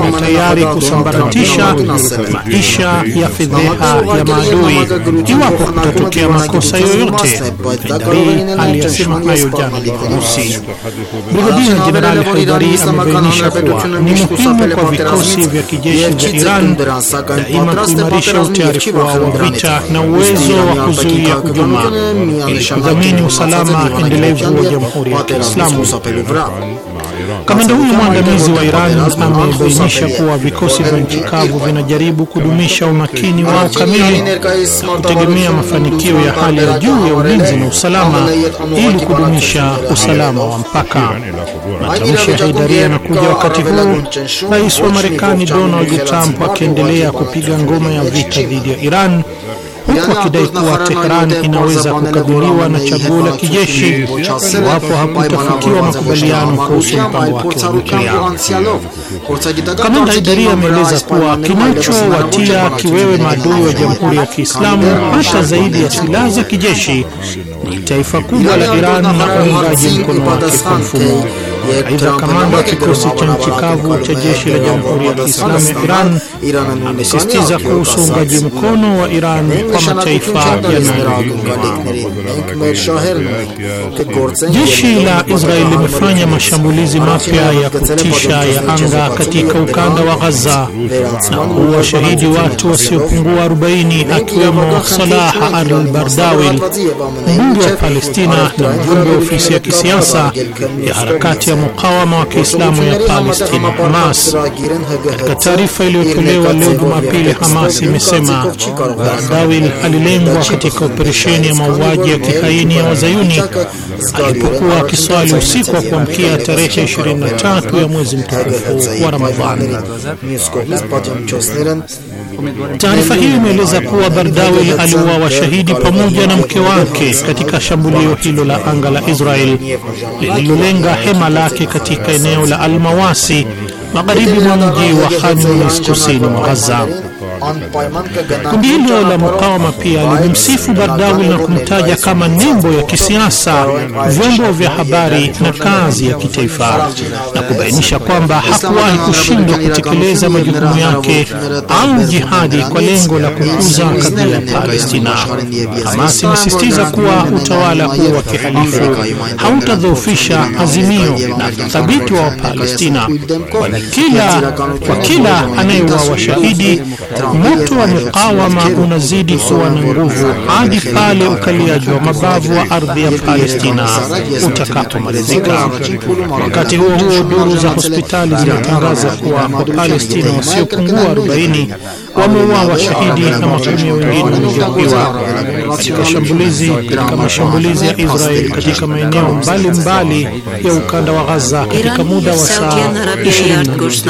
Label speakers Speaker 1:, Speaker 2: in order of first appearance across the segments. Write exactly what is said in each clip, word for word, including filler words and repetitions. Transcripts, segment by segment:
Speaker 1: ni tayari kusambaratisha maisha ya fedheha ya maadui iwapo kutatokea makosa yoyote. Haidari aliyasema hayo jana Jumamosi. Brigadia Jenerali Haidari amebainisha kuwa ni muhimu kwa vikosi vya kijeshi vya Iran daima kuimarisha utayarifu wao wa vita na uwezo wa kuzuia hujuma ili kudhamini usalama endelevu wa Jamhuri ya Kiislamu. Kamanda huyu mwandamizi wa Iran amebainisha kuwa vikosi vya nchi kavu vinajaribu kudumisha umakini wao kamili na kutegemea mafanikio ya hali ya juu ya ulinzi na usalama ili kudumisha usalama wa mpaka. Matamshi ya Haidari yanakuja wakati huu Rais wa Marekani Donald Trump akiendelea kupiga ngoma ya vita dhidi ya Iran, huku akidai kuwa Tehran inaweza kukabiliwa na chaguo la kijeshi iwapo hakutafikiwa makubaliano kuhusu mpango wake wa nyuklia. Kamanda Haidari ameeleza kuwa kinachowatia kiwewe maadui wa Jamhuri ya Kiislamu hata zaidi ya silaha za kijeshi ni taifa kubwa la Iran na uungaji mkono wake kwa mfumo. Aidha, kamanda wa kikosi cha nchi kavu cha jeshi la Jamhuri ya Kiislamu ya Iran amesisitiza kuhusu uungaji mkono wa Iran kwa mataifa yanayoiunga. Jeshi la Israeli limefanya mashambulizi mapya ya kutisha ya anga katika ukanda wa Gaza na kuua shahidi watu wasiopungua arobaini akiwemo Salah al-Bardawil, mbunge wa Palestina na mjumbe wa ofisi ya kisiasa ya harakati ya mukawama wa Kiislamu ya Palestina Hamas. Katika taarifa iliyotolewa leo Jumapili, Hamas imesema Bardawil alilengwa katika operesheni ya mauaji ya kihaini ya Wazayuni alipokuwa akiswali usiku wa kuamkia tarehe ishirini na tatu ya mwezi mtukufu wa Ramadhani. Taarifa hiyo imeeleza kuwa Bardawil aliuawa shahidi pamoja na mke wake katika shambulio hilo la anga la Israel lililolenga hema lake katika eneo la Al-Mawasi magharibi mwa mji wa Khan Yunis kusini mwa Gaza. Kundi hilo la mukawama pia limemsifu Bardawil na kumtaja kama nembo ya kisiasa, vyombo vya habari na kazi ya kitaifa, na kubainisha kwamba hakuwahi kushindwa kutekeleza majukumu yake au jihadi kwa lengo la kukuza kadhia ya Palestina. Hamas imesisitiza kuwa utawala huo wa kihalifu hautadhoofisha azimio na thabiti wa Palestina, kwani kila kwa kila anayeuawa shahidi moto wa mukawama unazidi kuwa na nguvu hadi pale ukaliaji wa mabavu wa ardhi ya Palestina utakapomalizika. Wakati huo huo, duru za hospitali zinatangaza kuwa Wapalestina wasiopungua arobaini wameuawa shahidi na makumi wengine wamejeruhiwa katika shambulizi katika mashambulizi ya Israel katika maeneo mbalimbali ya ukanda wa Gaza katika muda wa saa ishirini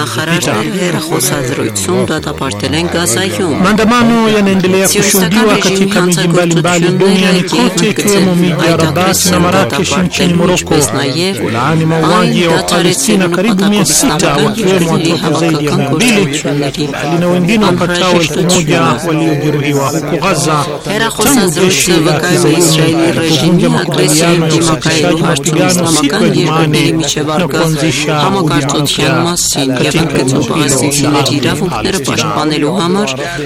Speaker 1: na nne. Maandamano yanaendelea kushuhudiwa katika miji mbalimbali duniani kote, ikiwemo miji ya Rabat na Marrakesh nchini Morocco kulaani mauaji ya Wapalestina karibu mia sita wakiwemo watoto zaidi ya mia mbili na wengine wapatao elfu moja waliojeruhiwa huko Gaza tangu jeshi la Kizayuni kuvunja makubaliano ya usitishaji mapigano siku ya Jumanne na kuanzisha hujuma mpya katika eneo hilo.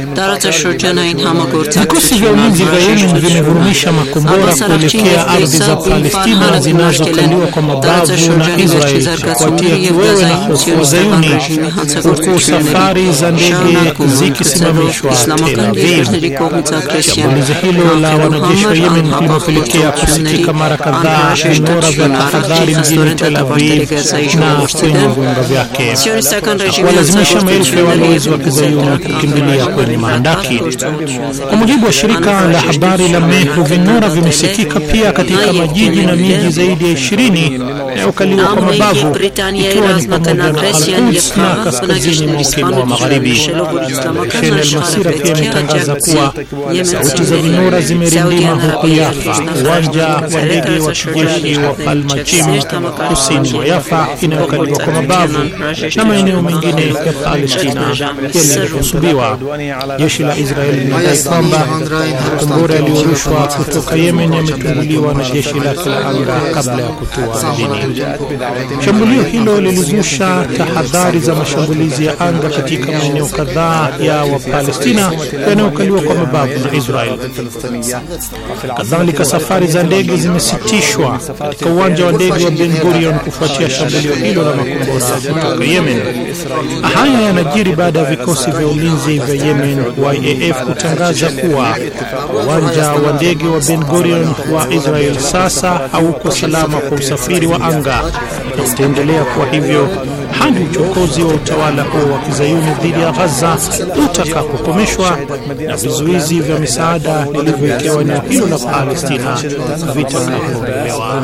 Speaker 1: Vikosi vya ulinzi vya Yemen vimevurumisha makombora kuelekea ardhi za Palestina zinazokaliwa kwa mabavu na Israel kufuatia kiwewe na hofu wa Zayuni, huku safari za ndege zikisimamishwa Tel Aviv. Shambulizi hilo la wanajeshi wa Yemen limepelekea kusikika mara kadhaa ving'ora vya tahadhari mjini Tel Aviv na kwenye viunga vyake, walazimisha maelfu ya walowezi wa Kizayuni kukimbilia kwenye mahandaki. Kwa mujibu wa shirika la habari la Mehr, ving'ora vimesikika pia katika majiji na miji zaidi ya ishirini yanayokaliwa kwa mabavu, ikiwa ni pamoja na Al-Quds na kaskazini mwa ukingo wa magharibi. Shene Al-Masira pia imetangaza kuwa sauti za ving'ora zimerindima huko Yafa, uwanja wa ndege wa kijeshi wa Palmachim kusini mwa Yafa inayokaliwa kwa mabavu na maeneo mengine ya Palestina yaliyokusudiwa. Jeshi la Israeli linadai kwamba makombora yaliyorushwa kutoka Yemen yametunguliwa na jeshi lake la anga kabla ya kutua ardhini. Shambulio hilo lilizusha tahadhari za mashambulizi ya anga katika maeneo kadhaa ya Wapalestina yanayokaliwa kwa mabavu na Israeli. Kadhalika, safari za ndege zimesitishwa katika uwanja wa ndege wa Ben Gurion kufuatia shambulio hilo la makombora kutoka Yemen. Haya yanajiri baada ya vikosi vya ulinzi vya Yemen Y A F kutangaza kuwa uwanja wa ndege wa Ben Gurion wa Israel sasa hauko salama kwa usafiri wa anga na utaendelea kwa hivyo hadi uchokozi wa utawala huo wa kizayuni dhidi ya Gaza utakapokomeshwa na vizuizi vya misaada vilivyowekewa eneo hilo la Palestina vitakapoondolewa.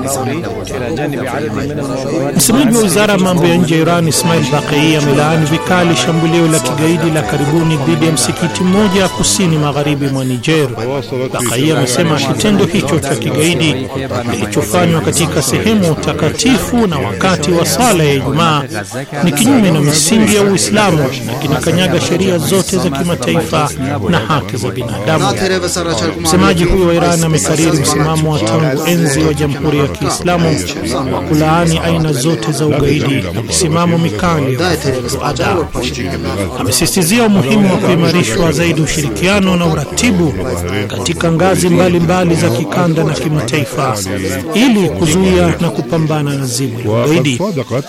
Speaker 1: Msemaji wa wizara ya mambo ya nje ya Iran Ismail Baqei amelaani vikali shambulio la kigaidi la karibuni dhidi ya msikiti mmoja kusini magharibi mwa Niger. Baqei amesema kitendo hicho cha kigaidi kilichofanywa katika sehemu takatifu na wakati wa sala ya Ijumaa ni kinyume na misingi ya Uislamu na kinakanyaga sheria zote za kimataifa na haki za binadamu. Msemaji huyo wa Iran amekariri msimamo wa tangu enzi wa Jamhuri ya Kiislamu wa kulaani aina zote za ugaidi na msimamo mikali wa ada. Amesisitizia umuhimu wa kuimarishwa zaidi ushirikiano na uratibu katika ngazi mbalimbali za kikanda na kimataifa ili kuzuia na kupambana na zimu la ugaidi.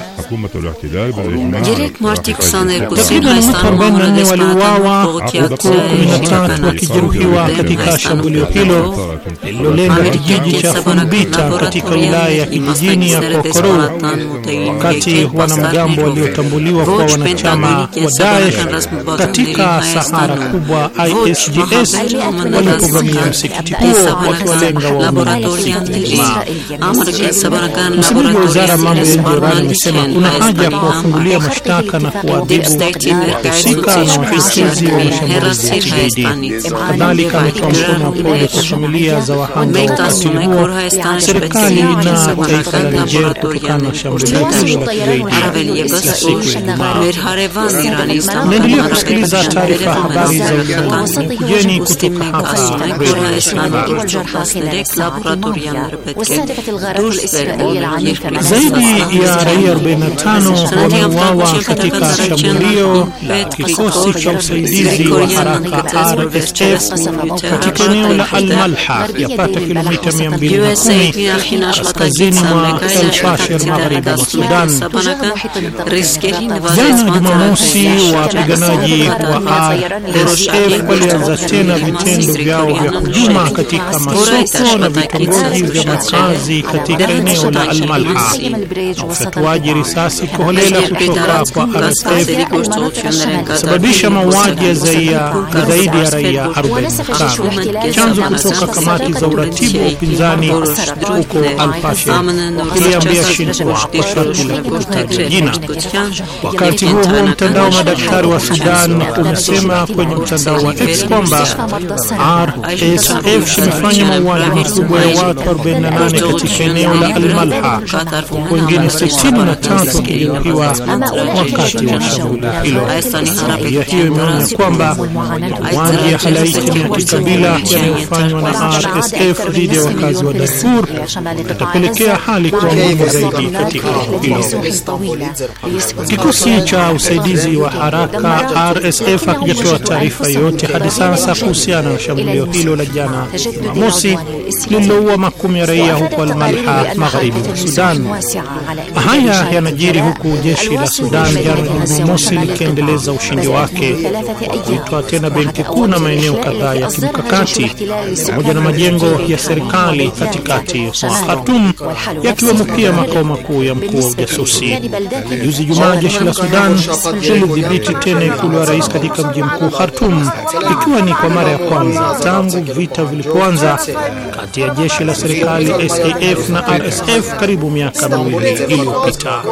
Speaker 1: Takriban watu arobaini na nne waliuawa huku kumi na tatu wakijeruhiwa katika shambulio hilo lililolenga kijiji cha Funbita katika wilaya ya kijijini ya Kokoro, wakati wanamgambo waliotambuliwa kwa wanachama wa Daesh katika Sahara kubwa I S G S walipovamia msikiti huo wakiwalenga waumini. Msemaji wa wizara ya mambo ya nje ya Iran amesema kuna haja ya kuwafungulia mashtaka na kuadhibu wahusika na wachochezi wa mashambulizi ya kigaidi. Kadhalika ametoa mkono wa pole kwa familia za wahanga wa ukatili huo, serikali na taifa la Niger kutokana na shambulio hilo la kigaidi la siku ya Ijumaa. Naendelea kusikiliza taarifa habari za ulimwengu kujeni kutoka hapa zaidi ya raia arobaini na tano wameuawa katika shambulio la kikosi cha usaidizi wa haraka R S F katika eneo la Al-Malha yapata kilomita mia mbili na kumi kaskazini mwa El Fasher magharibi mwa Sudan. Jana Jumamosi, wapiganaji wa R S F walianza tena vitendo vyao vya hujuma katika masoko na vitongoji vya makazi katika eneo la Al-Malha. Ufyatuaji risasi kuholela kutoka kwa R S F sababisha mauaji ya zaidi ya raia arobaini na tano. Chanzo kutoka kamati za uratibu wa upinzani huko Al-Fasher kiliambia Shinhua kwa sharti la kutaja jina. Wakati huo huo, mtandao wa madaktari wa Sudan umesema kwenye mtandao wa X kwamba R S F imefanya mauaji makubwa ya watu arobaini na nane katika eneo la Al-Malha, huku wengine sitini na tatu wakijeruhiwa wakati wa shambulio hilo. Raia hiyo imeonya kwamba mauaji ya halaiki na kikabila yanayofanywa na R S F dhidi ya wakazi wa Darfur yatapelekea hali kuwa ngumu zaidi katika hilo. Kikosi cha usaidizi wa haraka R S F hakijatoa taarifa yoyote hadi sasa kuhusiana na shambulio hilo la jana Jumamosi lililoua makumi ya raia huko Al-Malha magharibi mwa Sudan. Haya yanajiri huku jeshi la Sudan jana Jumamosi likiendeleza ushindi wake kuitoa tena benki kuu na maeneo kadhaa ya kimkakati pamoja na majengo ya serikali katikati mwa Khartoum, yakiwemo pia makao makuu ya mkuu wa ujasusi. Juzi Jumaa, jeshi la Sudan lilidhibiti tena ikulu ya rais katika mji mkuu Khartoum, ikiwa ni kwa mara ya kwanza tangu vita vilipoanza kati ya jeshi la serikali S A F na R S F karibu miaka miwili iliyopita.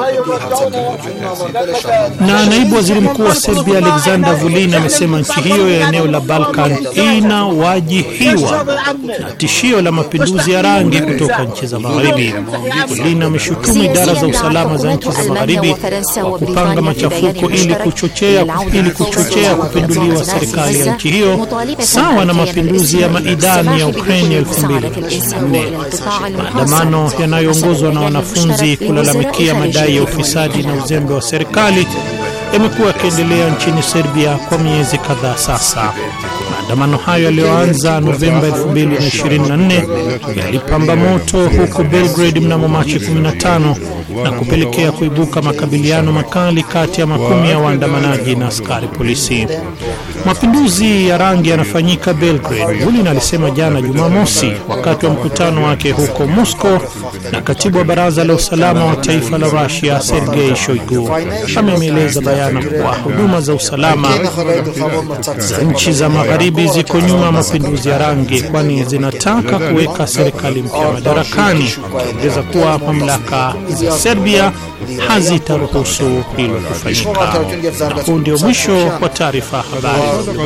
Speaker 1: Na naibu waziri mkuu wa Serbia Aleksandar Vulin amesema nchi hiyo ya eneo la Balkan inawajihiwa na tishio la mapinduzi ya rangi kutoka nchi za magharibi. Vulin ameshutumu idara za usalama za nchi za magharibi kwa kupanga machafuko ili kuchochea ili kuchochea kupinduliwa serikali ya nchi hiyo sawa na mapinduzi ya Maidani ya Ukraine elfu mbili na kumi na nne. Maandamano yanayoongozwa na wanafunzi kulalamikia madai ya ufisadi na uzembe wa serikali yamekuwa yakiendelea nchini Serbia kwa miezi kadhaa sasa. Maandamano hayo yaliyoanza Novemba elfu mbili na ishirini na nne yalipamba moto huko Belgrade mnamo Machi kumi na tano na kupelekea kuibuka makabiliano makali kati ya makumi ya waandamanaji na askari polisi. Mapinduzi ya rangi yanafanyika Belgrade, Vulin alisema jana Jumamosi wakati wa mkutano wake huko Moscow na katibu wa baraza la usalama wa taifa la Russia Sergei Shoigu. Ameeleza bayana kuwa huduma za usalama za nchi za magharibi ziko nyuma mapinduzi ya rangi kwani zinataka kuweka serikali mpya madarakani, akiongeza kuwa mamlaka za Serbia hazitaruhusu hilo kufanyika. Na huu ndio mwisho wa taarifa habari.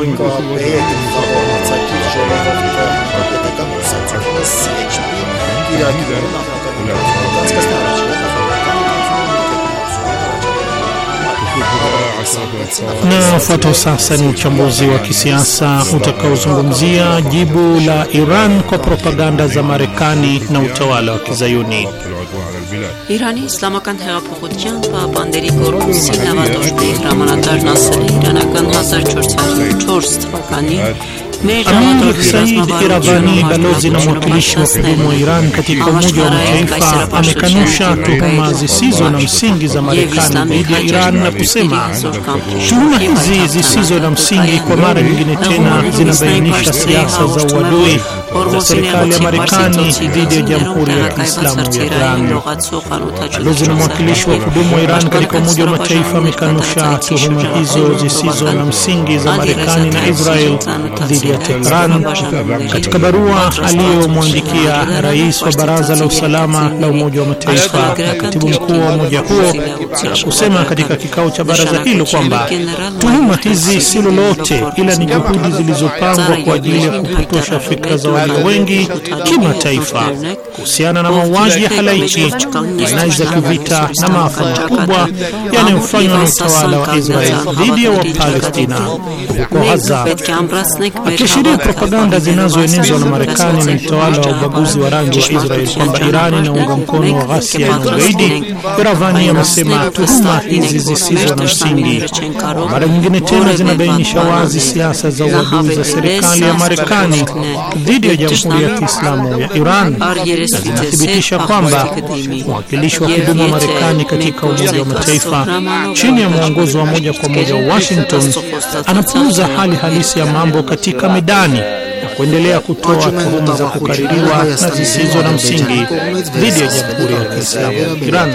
Speaker 1: Na ufuatao sasa ni uchambuzi wa kisiasa utakaozungumzia jibu la Iran kwa propaganda za Marekani na utawala wa Kizayuni.
Speaker 2: Իրանի իսլամական հեղափոխության պահապանների կորպուսի նավատորտի հրամանատարն ասել է իրանական հազար չորս հարյուր չորս թվականին
Speaker 1: Amir Said Iravani, balozi na mwakilishi wa kudumu wa Iran katika Umoja wa Mataifa, amekanusha tuhuma zisizo na msingi za Marekani dhidi ya Iran na kusema tuhuma hizi zisizo na msingi kwa mara nyingine tena zinabainisha siasa za uadui za serikali ya Marekani dhidi ya Jamhuri ya Kiislamu ya Iran. Balozi na mwakilishi wa kudumu wa Iran katika Umoja wa Mataifa amekanusha tuhuma hizo zisizo na msingi za Marekani na Israel dhidi ya Tehran katika barua aliyomwandikia rais wa Baraza la Usalama la Umoja wa Mataifa na katibu mkuu wa umoja huo, na kusema katika kikao cha baraza hilo kwamba tuhuma hizi si lolote ila ni juhudi zilizopangwa kwa ajili ya kupotosha fikra za walio wengi kimataifa kuhusiana na mauaji ya halaiki, jinai za kivita na maafa makubwa yanayofanywa na utawala wa Israel dhidi ya Wapalestina huko Gaza. Akishiria propaganda zinazoenezwa na Marekani na utawala wa ubaguzi wa rangi wa Israel kwamba Iran inaunga mkono wa ghasia na ugaidi, Iravani amesema tuhuma hizi zisizo na msingi mara nyingine tena zinabainisha wazi siasa za uadui za serikali ya Marekani dhidi ya Jamhuri ya Kiislamu ya Iran, na zinathibitisha kwamba mwakilishi wa kudumu wa Marekani katika Umoja wa Mataifa chini ya mwongozo wa moja kwa moja wa Washington anapuuza hali halisi ya mambo katika medani na kuendelea kutoa tuhuma za kukaririwa na zisizo na msingi dhidi ya Jamhuri ya Kiislamu ya Iran.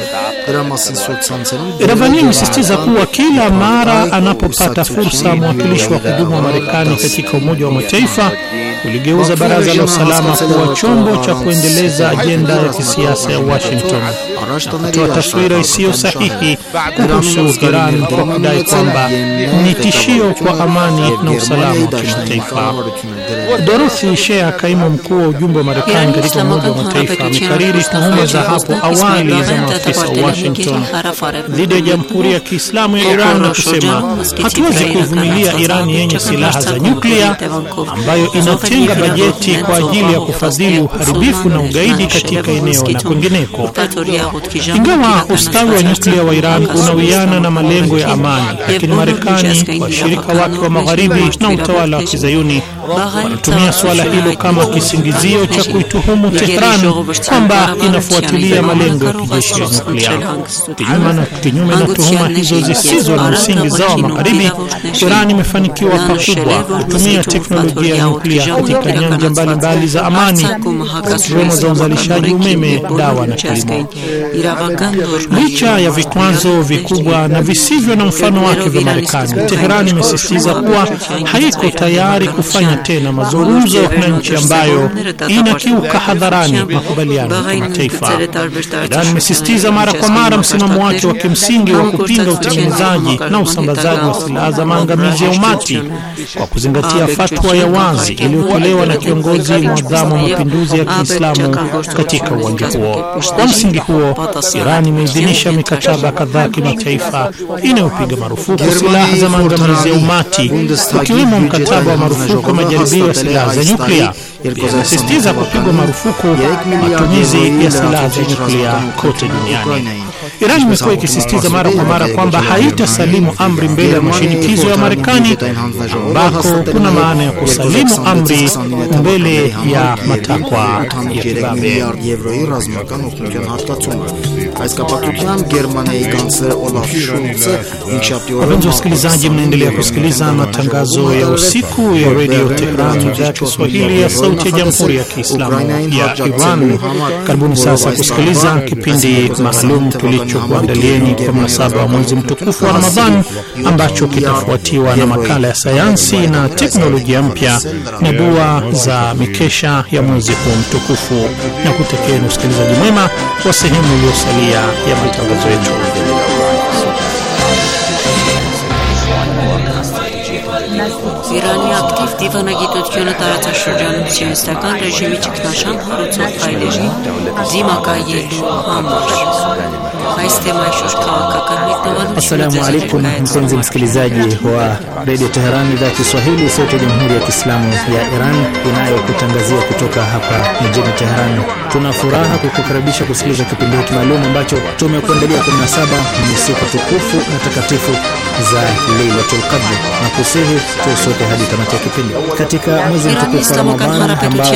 Speaker 1: Iravani amesisitiza kuwa kila mara anapopata fursa, mwakilishi wa kudumu wa Marekani katika Umoja wa Mataifa kuligeuza Baraza la Usalama kuwa chombo cha kuendeleza ajenda ya kisiasa ya Washington na kutoa taswira isiyo sahihi kuhusu Iran kwa kudai kwamba ni tishio kwa amani na usalama wa kimataifa. Dorothy Shea, kaimu mkuu wa ujumbe wa Marekani katika Umoja wa Mataifa, amekariri tuhuma za hapo awali za maafisa wa Washington dhidi ya Jamhuri ya Kiislamu ya Iran na kusema hatuwezi kuvumilia Iran yenye silaha za nyuklia ambayo inatenga bajeti kwa ajili ya kufadhili uharibifu na ugaidi katika eneo na kwingineko. Ingawa ustawi wa nyuklia wa Iran unawiana na malengo ya amani, lakini Marekani, washirika wake wa magharibi na utawala wa Kizayuni wanatumia suala hilo kama kisingizio cha kuituhumu Tehran kwamba inafuatilia malengo ya kijeshi ya nyuklia. Kinyume na tuhuma hizo zisizo na msingi za wa magharibi, Iran imefanikiwa pakubwa kutumia teknolojia ya nyuklia katika nyanja mbalimbali za amani, zikiwemo za uzalishaji umeme, dawa na kilimo. Licha ya vikwazo vikubwa na visivyo na mfano wake vya Marekani, Tehran imesisitiza kuwa haiko tayari kufanya kufanya tena mazungumzo na nchi ambayo inakiuka hadharani makubaliano ya kimataifa. Iran imesisitiza mara kwa mara msimamo wake wa kimsingi wa kupinga utengenezaji na usambazaji wa silaha za maangamizi ya umati kwa kuzingatia fatwa ya wazi iliyotolewa na kiongozi mwadhamu wa mapinduzi ya Kiislamu katika uwanja huo. Kwa msingi huo, Iran imeidhinisha mikataba kadhaa kimataifa inayopiga marufuku silaha za maangamizi ya umati, ukiwemo mkataba wa marufuku ya majaribio ya silaha za nyuklia. Inasisitiza kupigwa marufuku matumizi ya silaha za nyuklia kote duniani. Iran imekuwa ikisisitiza mara kwa mara kwamba haitasalimu amri mbele ya mashinikizo ya Marekani, ambako kuna maana ya kusalimu amri mbele ya matakwa ya kibabe. Wapenzi wasikilizaji, mnaendelea kusikiliza matangazo ya usiku ya Radio Tehran, idhaa ya Kiswahili ya sauti ya Jamhuri ya Kiislamu ya Iran. Karibuni sasa kusikiliza kipindi maalum tulichokuandalieni kwa mnasaba wa mwezi mtukufu wa Ramadhan, ambacho kitafuatiwa na makala ya sayansi na teknolojia mpya na dua za mikesha ya mwezi huu mtukufu, na kutekeni usikilizaji mwema wa sehemu iliyosalia ya matangazo yetu.
Speaker 2: Իրանի ակտիվ դիվանագիտությունը տարածաշրջանում սիոնիստական ռեժիմի ճգնաժամ հարուցող քայլերի դիմակայելու համար. Այս թեմայի շուրջ քաղաքական մեկնաբանություն.
Speaker 3: Assalamu alaikum mpenzi msikilizaji wa Radio Tehran, idhaa ya Kiswahili sauti ya Jamhuri ya Kiislamu ya Iran inayokutangazia kutoka hapa mjini Tehran. Tuna furaha kukukaribisha kusikiliza kipindi hiki maalum ambacho tumekuandalia kwa mnasaba ni siku tukufu na takatifu za Lailatul Qadr, na kusihi tusote hadi tamati ya kipindi. Katika mwezi mtukufu wa Ramadhan ambao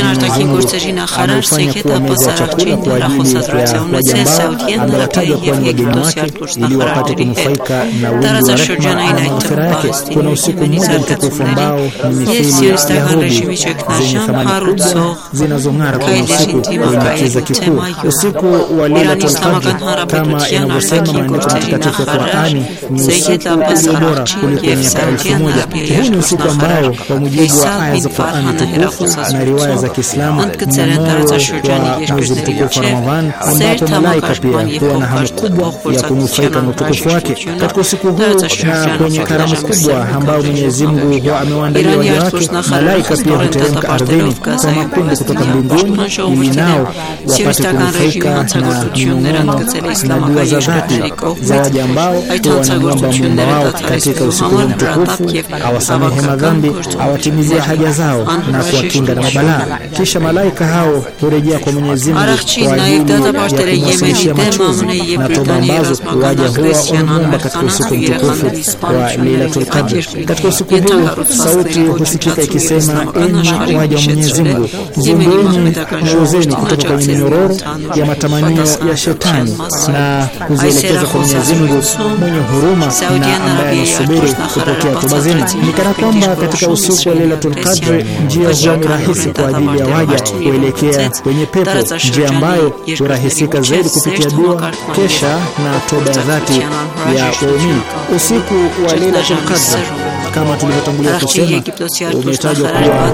Speaker 3: anafanya kuwa mwezi wa chakula kwa ajili ya wajamba amewatajwa kwa wageni wake ili wapate kunufaika na wingi wa rehema na maghfira yake. Kuna usiku mmoja mtukufu ambao ni mithili ya hudi zenye thamani kubwa zinazong'ara kwenye usiku wenye kiza kikuu. Usiku wa Lailatul Qadr kama inavyosema maandiko matakatifu ya Qur'ani ni usiku ulio bora kuliko miaka elfu moja. Huu ni usiku ambao kwa mujibu wa aya za Qur'ani tukufu na riwaya za Kiislamu ni moyo wa mwezi mtukufu wa Ramadhan, ambapo malaika pia huwa na hamu kubwa ya kunufaika na utukufu wake. Katika usiku huu na kwenye karamu kubwa ambao Mwenyezi Mungu amewaandalia waja wake, malaika pia huteremka ardhini kwa makundi kutoka mbinguni ili nao wapate kunufaika na minong'ono na dua za dhati za waja ambao wanamwomba Muumba wao katika usiku huu mtukufu awasamehe madhambi, awatimizie haja zao na kuwakinga na mabalaa. Kisha malaika hao hurejea kwa Mwenyezi Mungu kwa ajili ya kumwasilishia machozi na toba ambazo waja huwa wanamuomba katika usiku mtukufu wa Lailatul Qadr. Katika usiku huu sauti husikika ikisema, enyi waja wa Mwenyezi Mungu, zungueni nyoozeni kutoka kwenye minyororo ya matamanio ya shetani na kuzielekeza kwa Mwenyezi Mungu mwenye huruma na ambaye anasubiri kupokea toba zenu. Ni kana kwamba katika usiku wa Lailatul Qadr njia huwa ni rahisi kwa ajili ya waja kuelekea kwenye pepo, njia ambayo hurahisika zaidi kupitia dua, kesha na toba ya dhati ya waumini. Usiku wa Lailatul Qadr kama tulivyotangulia kusema umetajwa kuwa Imam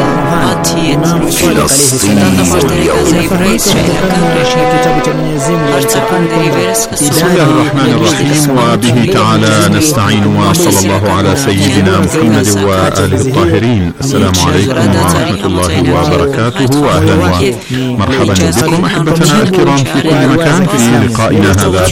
Speaker 3: Sadiq alayhi salam kitabu cha Mwenyezi Mungu
Speaker 4: Bismillahirrahmanirrahim wa bihi ta'ala nasta'in wa sallallahu ala sayyidina Muhammad wa alihi at-tahirin. Assalamu alaykum wa rahmatullahi wa barakatuh wa ahlan wa marhaban bikum ahbatana al-kiram fi kulli makan fi liqa'ina hadha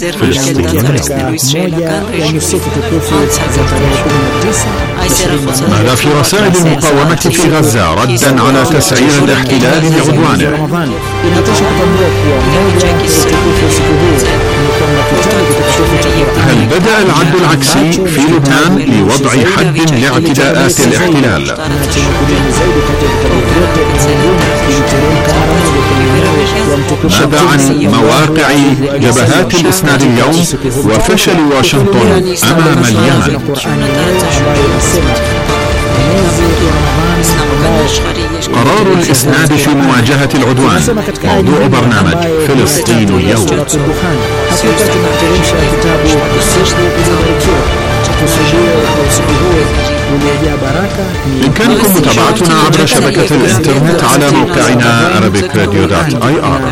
Speaker 4: ماذا في رسائل المقاومة في غزة ردا على تسعير الاحتلال بعدوانه. هل بدأ العد العكسي في لبنان لوضع حد لاعتداءات الاحتلال؟ ماذا عن مواقع جبهات الإسناد اليوم وفشل واشنطن أمام اليمن؟ قرار الإسناد في مواجهة العدوان موضوع برنامج فلسطين اليوم. بإمكانكم متابعتنا عبر شبكة الإنترنت على موقعنا arabic radio dot i r.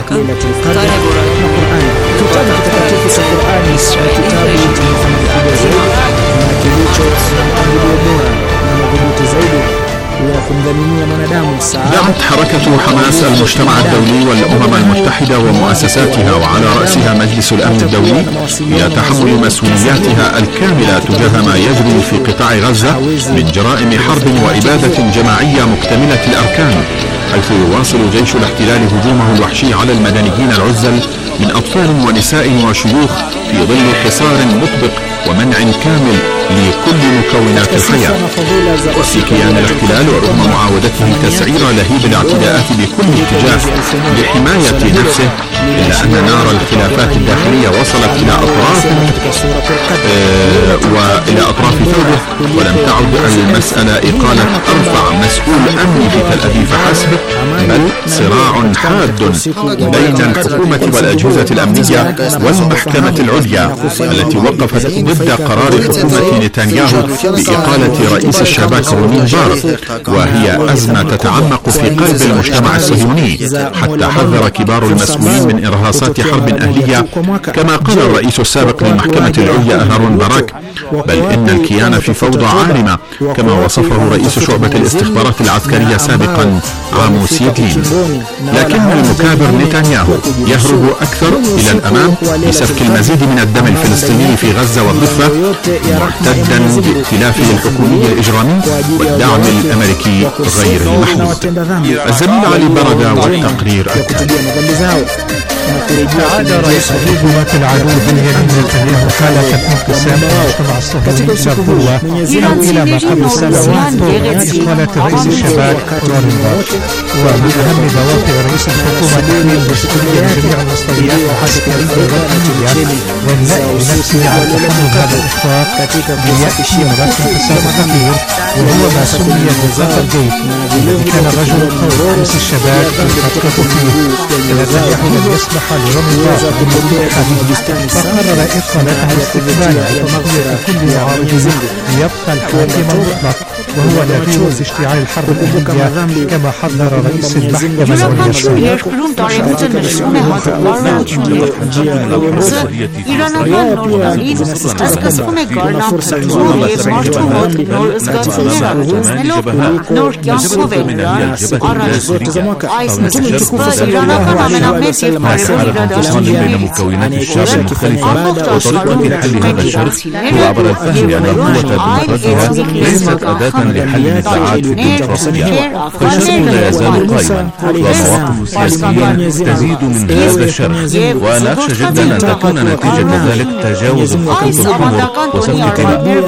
Speaker 4: دعت حركة حماس المجتمع الدولي والأمم المتحدة ومؤسساتها وعلى رأسها مجلس الأمن الدولي إلى تحمل مسؤولياتها الكاملة تجاه ما يجري في قطاع غزة من جرائم حرب وإبادة جماعية مكتملة الأركان، حيث يواصل جيش الاحتلال هجومه الوحشي على المدنيين العزل من أطفال ونساء وشيوخ في ظل حصار مطبق ومنع كامل لكل مكونات الحياة. وفي كيان الاحتلال ورغم معاودته تسعير لهيب الاعتداءات بكل اتجاه لحماية نفسه، إلا أن نار الخلافات الداخلية وصلت إلى أطراف آه وإلى أطراف ثوره، ولم تعد المسألة إقالة أرفع مسؤول أمني في تل أبيب فحسب، بل صراع حاد بين الحكومة والأجهزة الأمنية والمحكمة العليا التي وقفت ضد قرار حكومة نتنياهو بإقالة رئيس الشباك روني بار، وهي أزمة تتعمق في قلب المجتمع الصهيوني، حتى حذر كبار المسؤولين من إرهاصات حرب أهلية كما قال الرئيس السابق للمحكمة العليا هارون باراك، بل إن الكيان في فوضى عارمة كما وصفه رئيس شعبة الاستخبارات العسكرية سابقا عاموس يدلين. لكن المكابر نتنياهو يهرب أكثر إلى الأمام لسفك المزيد من الدم الفلسطيني في غزة والضفة، معتدا بائتلافه الحكومي الإجرامي والدعم الأمريكي غير المحدود. الزميل علي بردة والتقرير التالي.
Speaker 1: أعاد رئيس حكومة العدو بنيامين نتنياهو حالة انقسام المجتمع الصهيوني إلى القوة أو إلى ما قبل سنوات إقالة رئيس الشباك روني بار. ومن أهم دوافع رئيس الحكومة تحميل المسؤولية لجميع المستويات العسكرية والأمنية واللأ بنفسه على تحمل هذا الإخفاق ليأتي ملف انقسام كبير، وهو ما سمي جزاء الجيش الذي كان الرجل القوي رئيس الشباك يخطط فيه. نتنياهو لم يسمح لروني بار بالملتحة فقرر إقالته استقبالا وتمضية كل معارضه ليبقى الحاكم المطلق، وهو نتيجة اشتعال الحرب الأهلية كما حذر رئيس المحكمة العليا السابق.
Speaker 5: بين مكونات الشعب المختلفة وطريقة حل هذا الشرخ، وعبر الفهم أن القوة بمفردها ليست أداة لحل النزاعات في الديمقراطية، فالشرخ لا يزال قائما والمواقف السياسية تزيد من هذا الشرخ، وأنا أخشى جدا أن تكون نتيجة ذلك تجاوز الخطوط الحمر وسفك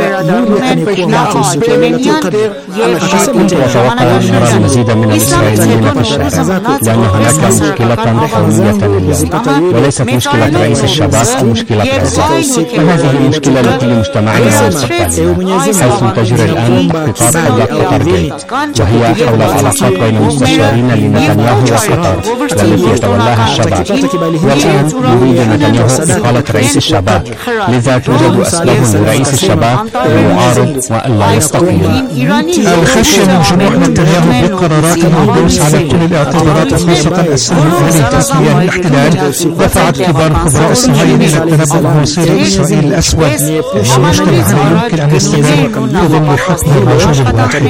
Speaker 6: أتوقع أن نرى المزيد من الإسرائيليين في الشارع، لأن هناك مشكلة قومية اليوم وليست مشكلة رئيس الشباك أو مشكلة غزة، فهذه المشكلة التي لمجتمعنا والسلطانية، حيث تجري الآن تخطيطات حول قطر جيت، وهي حول العلاقات بين المستشارين لنتنياهو وقطر والتي يتولاها الشباك. والآن يريد نتنياهو إقالة رئيس الشباك، لذا توجد أسباب لرئيس الشباك المعارض وألا يستقيل.
Speaker 1: الخشية من جموع نتنياهو بقرارات الدوس على كل الاعتبارات، خاصة السهم الأهلي تسمية الاحتلال، دفعت كبار خبراء الصهاينة إلى التنبؤ بمصير إسرائيل الأسود، المجتمع لا يمكن أن يستمر في ظل حكم الرجل الواحد.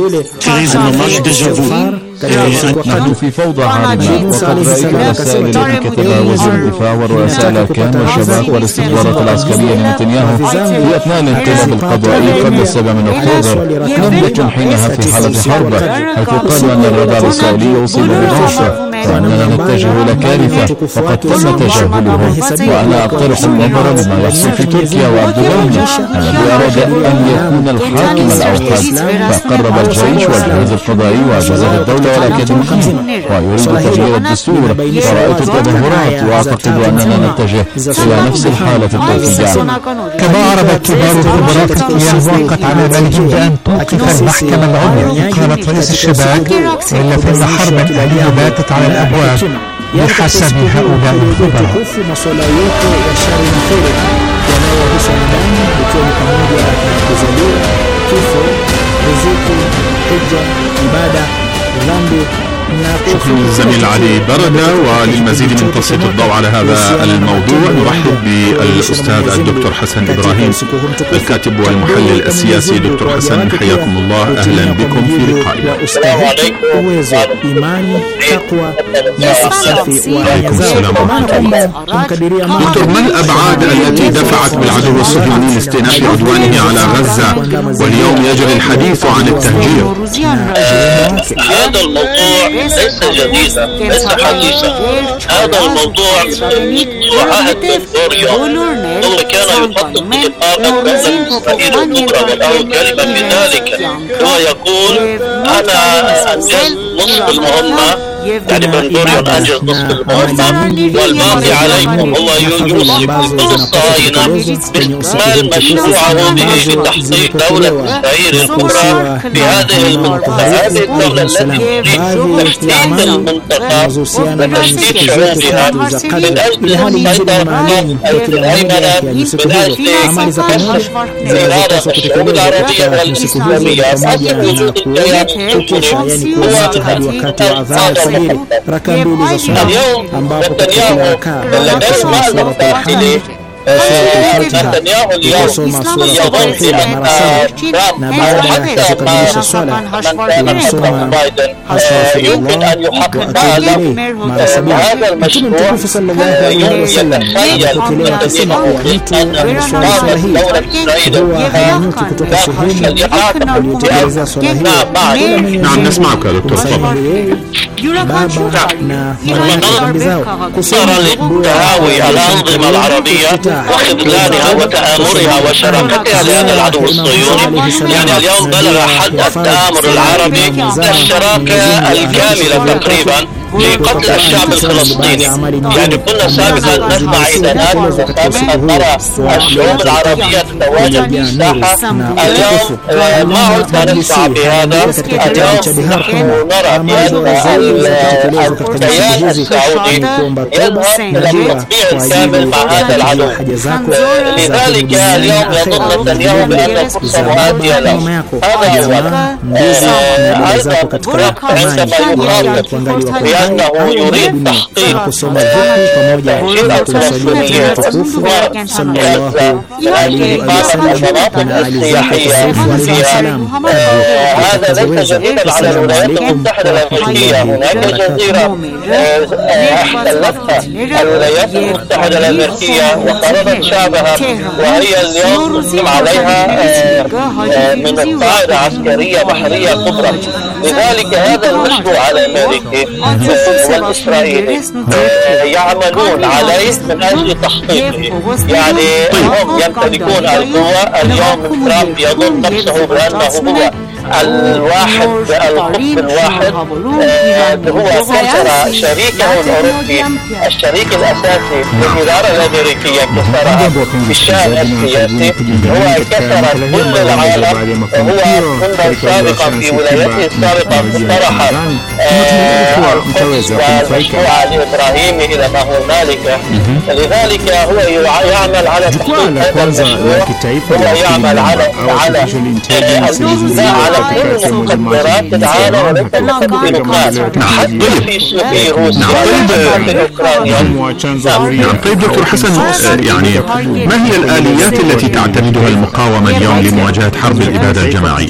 Speaker 5: نحن في فوضى عارمة، وقد رأيت الرسائل التي كتبها وزير الدفاع والرؤساء الأركان والشباك والاستخبارات العسكرية لنتنياهو في أثناء الانقلاب القضائي قبل السابع من أكتوبر. لم يكن حينها في حالة حرب، حيث قالوا أن الرادار الإسرائيلي يصيب بضعف وأننا نتجه إلى كارثة، وقد تم تجاهلهم. وأنا أقترح النظر بما يحصل في تركيا وأردوغان الذي أراد أن يكون الحاكم الأوحد، فقرب الجيش والجهاز القضائي وأجهزة الدولة والأكاديميين ويريد تغيير الدستور، ورأيت التظاهرات وأعتقد أننا نتجه إلى نفس الحالة التركية.
Speaker 1: كما عرض كبار الخبراء في الكيان وقت على بالهم بأن توقف المحكمة العليا إقالة رئيس الشباك، إلا فإن حربا أهلية باتت على الأبواب بحسب هؤلاء الخبراء.
Speaker 3: hija, ibada, dhambi.
Speaker 4: شكرا للزميل علي بردة. وللمزيد من تسليط الضوء على هذا الموضوع نرحب بالأستاذ الدكتور حسن إبراهيم الكاتب والمحلل السياسي. دكتور حسن حياكم الله، أهلا بكم في لقائنا.
Speaker 3: السلام عليكم. إيمان، تقوى،
Speaker 4: وعليكم السلام ورحمة الله. دكتور، ما الأبعاد التي دفعت بالعدو الصهيوني لاستئناف عدوانه على غزة واليوم يجري الحديث عن التهجير؟
Speaker 7: هذا الموضوع ليس جديدا، ليس حديثا. هذا الموضوع موضوع عهد بن غوريون. هو كان يخطط لإقامة دولة إسرائيل الكبرى وله كلمة في ذلك. هو يقول أنا أنجزت نصف المهمة، يعني بن غوريون أنجز نصف المهمة والباقي عليكم. هو يوصي كل الصهاينة باستكمال مشروعه به بتحقيق دولة إسرائيل الكبرى في هذه المنطقة. هذه الدولة التي تريد تشتيت المنطقة وتشتيت شعوبها من أجل السيطرة على الهيمنة، من أجل إرادة الشعوب العربية والإسلامية، من أجل وجود الكيان الجمهوري. هو
Speaker 3: اليوم
Speaker 7: نتنياهو لديه مأزق داخلي. نتنياهو اليوم يظن بأن حتى ما بايدن يمكن أن يحقق هذا المشروع. يتخيل نتنياهو أن إقامة دولة إسرائيل
Speaker 4: نعم نسمعك دكتور.
Speaker 7: صار للتهاوي الأنظمة العربية وخذلانها وتآمرها وشراكتها لهذا العدو الصهيوني. يعني اليوم بلغ حد التآمر العربي الشراكة الكاملة تقريبا لقتل الشعب الفلسطيني. يعني كنا سابقا نسمع عيدانات، سابقا نرى الشعوب العربية تتواجد في الساحة. اليوم ما عدنا نسمع بهذا. اليوم نحن نرى بأن الكيان السعودي يذهب إلى التطبيع الكامل مع هذا العدو. لذلك اليوم يظن نتنياهو بأن الفرصة مؤاتية له. هذا أولا. أيضا عندما يخاطب بأنه يريد تحقيق تهجير الفلسطينيين واستثمار إقامة المناطق السياحية فيها. هذا ليس جديدا على الولايات المتحدة الأمريكية. هناك جزيرة احتلتها الولايات المتحدة الأمريكية وقرضت شعبها، وهي اليوم تسلم عليها من الطائرة عسكرية بحرية كبرى. لذلك هذا المشروع الأمريكي والإسرائيلي يعملون عليه من أجل تحقيقه. يعني هم يمتلكون القوة. اليوم ترامب يظن نفسه بأنه هو الواحد القطب الواحد. هو كسر شريكه الأوروبي، الشريك الأساسي للإدارة الأمريكية، كسرها في الشأن السياسي. هو كسر كل العالم. هو منذ سابقا في ولايته السابقة اقترح والمشروع الإبراهيمي إلى ما هو هنالك. لذلك هو يعمل على تحقيق هذا المشروع. هو يعمل على على على كل المقدرات العالم وليس فقط في لبنان، حتى في روسيا وفي أوكرانيا.
Speaker 4: نعم. طيب دكتور حسن، يعني ما هي الآليات التي تعتمدها المقاومة اليوم لمواجهة حرب الإبادة الجماعية؟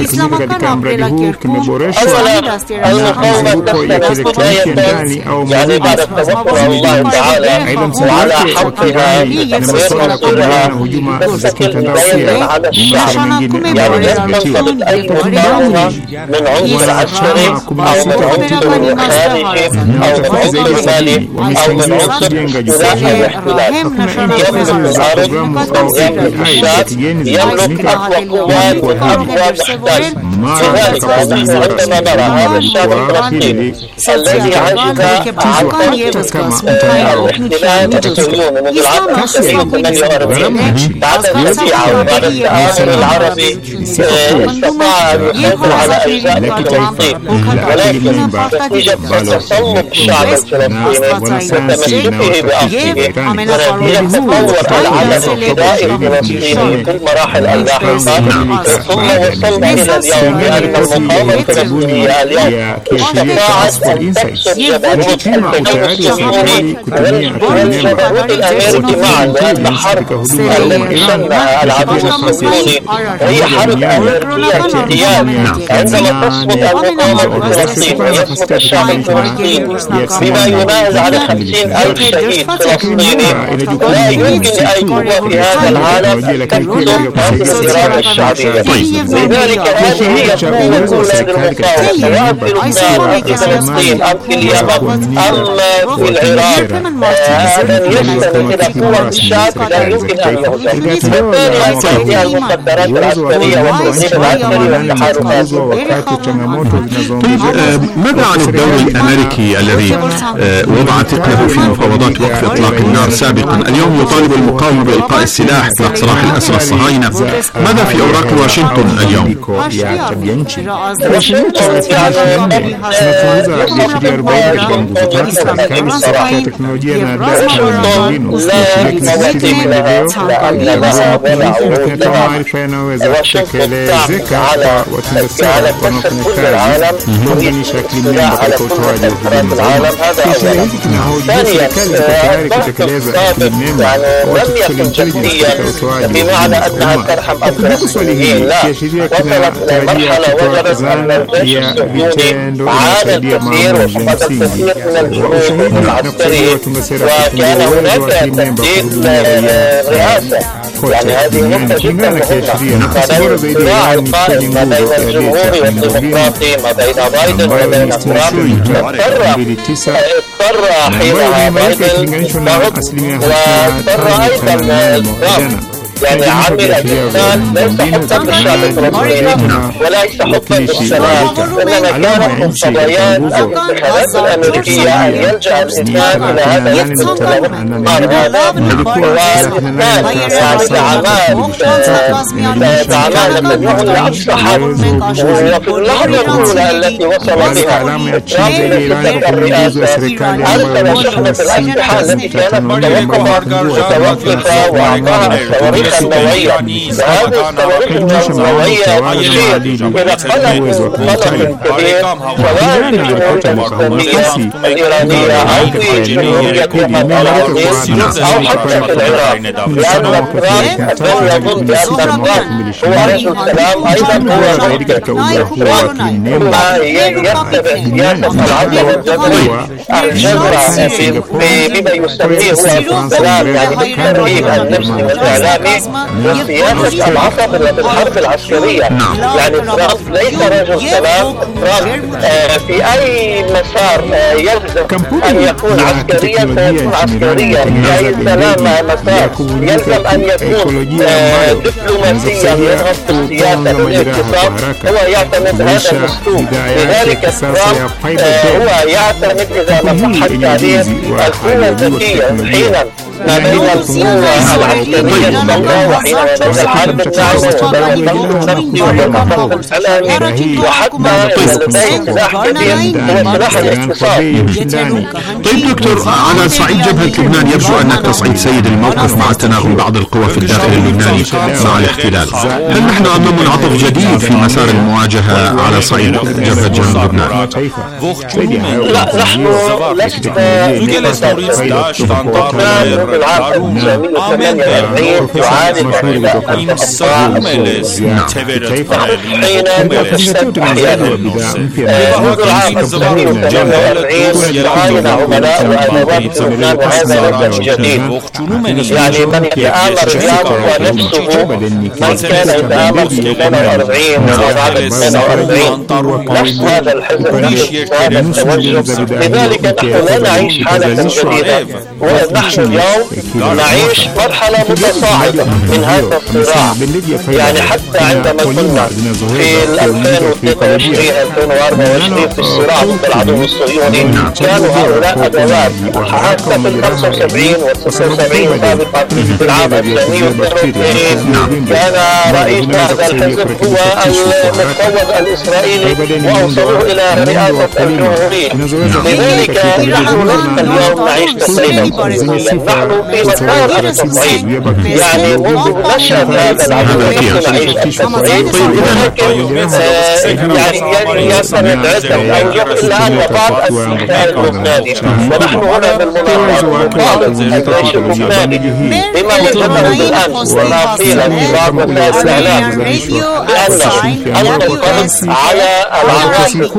Speaker 7: أولا المقاومة تستند يعني بعد التوكل الله تعالى وعلى حقها بتقرير مصيرها تستقل بداية على الشعب. يعني لن تنطلق أي مقاومة من عنصر عسكري أو من عنصر خارجي أو من عنصر مالي أو من عنصر اجتماعي واحتلال. يملك الأرض، يملك الشعب، يملك أقوى قوات وأقوى تحتاج. لذلك نحن عندما نرى هذا الشعب الفلسطيني الذي عجز عن الاحتلال الصهيوني منذ العام ألف وتسعمائة وثمانية وأربعين بعد الربيع وبعد التآمر العربي، استطاع أن تسيطر على أجزاء من فلسطين، ولكن نتيجة تسلط الشعب الفلسطيني وتمسكه بأرضه ونتيجة تطور العالم الابتدائي الفلسطيني في مراحل اللاحقة، ثم وصلنا إلى اليوم بأن المقاومة الفلسطينية اليوم استطاعت أن تكسر جبروت الفلسطيني والجبروت الأمريكي معا، لأن حرب التي شنها العدو الصهيوني هي حرب أمريكية اغتيال. عندما تصمد المقاومة الفلسطينية ويصمد الشعب الفلسطيني بما يناهز على خمسين ألف شهيد فلسطيني، لا يمكن أي قوة في هذا العالم أن تكسر هذه الإرادة الشعبية. لذلك هذه هي القوة الأولى للمقاومة، سواء في لبنان أم في فلسطين أم في اليمن أم في العراق. من يستند إلى قوة الشعب لا يمكن أن يهزم. بالتالي أيضا فيها المخدرات العسكرية والتنظيم العسكري والتحالفات.
Speaker 4: ماذا عن الدور الأمريكي الذي وضع ثقله في مفاوضات وقف إطلاق النار سابقا؟ اليوم يطالب المقاومة بإلقاء السلاح إطلاق سراح الأسرى الصهاينة. ماذا في أوراق واشنطن اليوم؟
Speaker 7: على كل العالم على كل العالم. هذا أولا. ثانيا لم يكن جديا بمعنى أنها ترحم الفلسطينيين، لا، وصلت إلى مرحلة وجدت أن الجيش الصهيوني عاد الكثير وفقد الكثير من الجنود العسكري، وكان هناك تبديل للرئاسة. يعني هذه نقطة جدا مهمة. فبين الصراع القائم ما بين الجمهوري والديمقراطي، ما بين بايدن وبين ترامب، اضطر حينها بايدن يضغط، واضطر أيضا ترامب يعني عمل الإنسان ليس حبا بالشعب الفلسطيني وليس حبا بالسلام، إنما كانت مقتضيات الانتخابات الأمريكية أن يلجأ الإنسان إلى هذا الاستعمال والإسلام يعني بأعمال بأعمال نتنياهو لأفصح. وفي اللحظة الأولى التي وصل بها ترامب إلى تلك الرئاسة أرسل شحنة الأسلحة التي كانت متوقفة وأعطاها الصواريخ النووية. وهذه الصواريخ النووية تشير إلى قلق قلق كبير سواء في الجمهورية الإسلامية الإيرانية أو في جمهورية العربية أو حتى في العراق، لأن ترامب يظن بأن ترامب هو رجل السلام أيضا هو مخطئ. ثم يتبع سياسة العدل والجبر الجبر بما يسميه هو السلام، يعني بالترهيب النفسي والإعلامي وسياسة العصب بالحرب العسكرية. يعني ترامب ليس رجل سلام. ترامب في أي مسار يلزم أن يكون عسكريا فيكون عسكريا، في أي سلام مسار يلزم أن يكون دبلوماسيا يرغب في السياسة والاقتصاد، هو يعتمد هذا الأسلوب. لذلك ترامب هو يعتمد إذا مسح التعليم القوة الذكية حينا ما بين القوة العسكرية الصلبة وحين بين الحرب الناعمة وبين الضغط النفسي وبين الضغط الإعلامي وحتى لديه سلاح كبير هو سلاح الاقتصاد.
Speaker 4: طيب دكتور، على صعيد جبهة لبنان يبدو أنك تصعيد سيد الموقف مع تناغم بعض القوى في الداخل اللبناني مع الاحتلال. هل نحن أمام منعطف جديد في مسار المواجهة على صعيد جبهة جنوب لبنان؟
Speaker 7: لا، نحن لسنا في العام ألف وتسعمئة وثمانية وأربعين يعاني من الأخطاء حين تشتد أحيانا. منذ العام ألف وتسعمئة وثمانية وأربعين يعاني عملاء وأدوات لبنان، وهذا رجل جديد. يعني من يتآمر اليوم هو نفسه من كان يتآمر في اثنين وأربعين وبعد اثنين وأربعين، نفس هذا الحزب، نفس هذا التوجه. لذلك نحن لا نعيش حالة جديدة، ونحن اليوم اليوم نعيش مرحلة متصاعدة من هذا الصراع. يعني حتى عندما كنا في ألفين واثنين وعشرين ألفين وأربعة وعشرين في الصراع ضد العدو الصهيوني، كانوا هؤلاء أدوات حتى في ال خمسة وسبعين وال ستة وسبعين سابقا في العام الثاني والثاني كان رئيس هذا الحزب هو المفوض الإسرائيلي وأوصلوه إلى رئاسة الجمهورية. لذلك نحن لسه اليوم نعيش تصعيدا سياسيا، نحن في مسار التصعيد، يعني منذ نشأة هذا العدو نحن نعيش التصعيد، ولكن يعني يستند عدة أوجه إلا أن بعض الاستخدام اللبناني، ونحن هنا بالمناسبة نطالب الجيش اللبناني بما وجدته بالأمس وما قيل في بعض وسائل الإعلام بأن الضغط على العواصف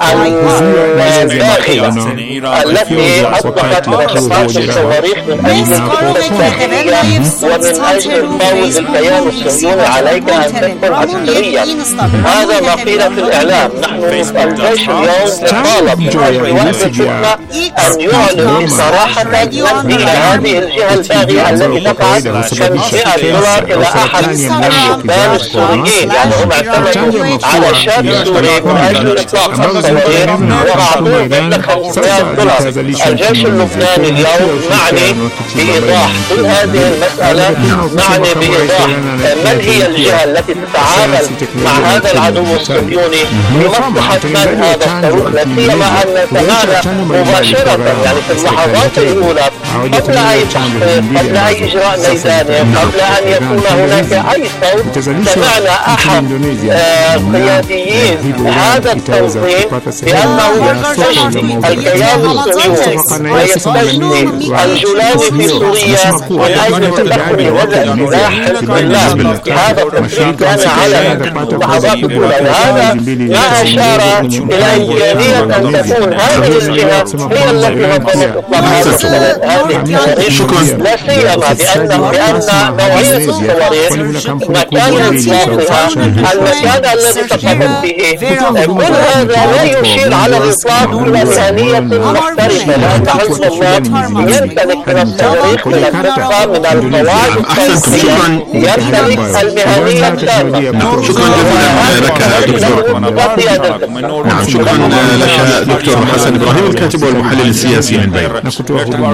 Speaker 7: الداخلة التي أصبحت رشقات الصواريخ من أجل الداخلية ومن أجل الفوز الكيان الصهيوني عليك أن تكون عسكريا. هذا ما قيل في الإعلام. نحن الجيش اليوم يطالب من أجل وقف الفتنة أن يعلن صراحة نفي هذه الجهة الباغية التي دفعت خمسمائة دولار إلى أحد الشبان السوريين، يعني هم اعتمدوا على شاب سوري من أجل إطلاق الصواريخ وأعطوه مثل خمسمائة دولار. الجيش اللبناني اليوم معني بإيضاح كل هذه المسألة، معني بإيضاح من هي الجهة التي تتعامل مع هذا العدو الصهيوني لمصلحة من هذا الصاروخ، لا سيما أن سمعنا مباشرة يعني في اللحظات الأولى قبل أي تحقيق، قبل أي إجراء ميداني، قبل أن يكون هناك أي صوت، سمعنا أحد قياديين هذا التنظيم بأنه يستشفي الكيان الصهيوني ويستشفي الجولاني في سوريا من أجل تدخل وضع سلاح حزب الله. هذا التصريح كان على اللحظات الأولى، وهذا ما أشار إلى إمكانية أن تكون هذه الجهة هي التي نظمت إطلاق هذا الصواريخ، لا سيما بأن بأن نوعية الصواريخ، مكان إطلاقها، المكان الذي تقدم به، كل هذا لا يشير على الإطلاق إلى مهنية محترفة، لأن حزب الله يمتلك من الصواريخ من الدقة من القواعد الصوتية، يمتلك المهنية التامة.
Speaker 4: شكرا جزيلا لك دكتور. نعم شكرا لك دكتور حسن إبراهيم الكاتب والمحلل السياسي من بيروت.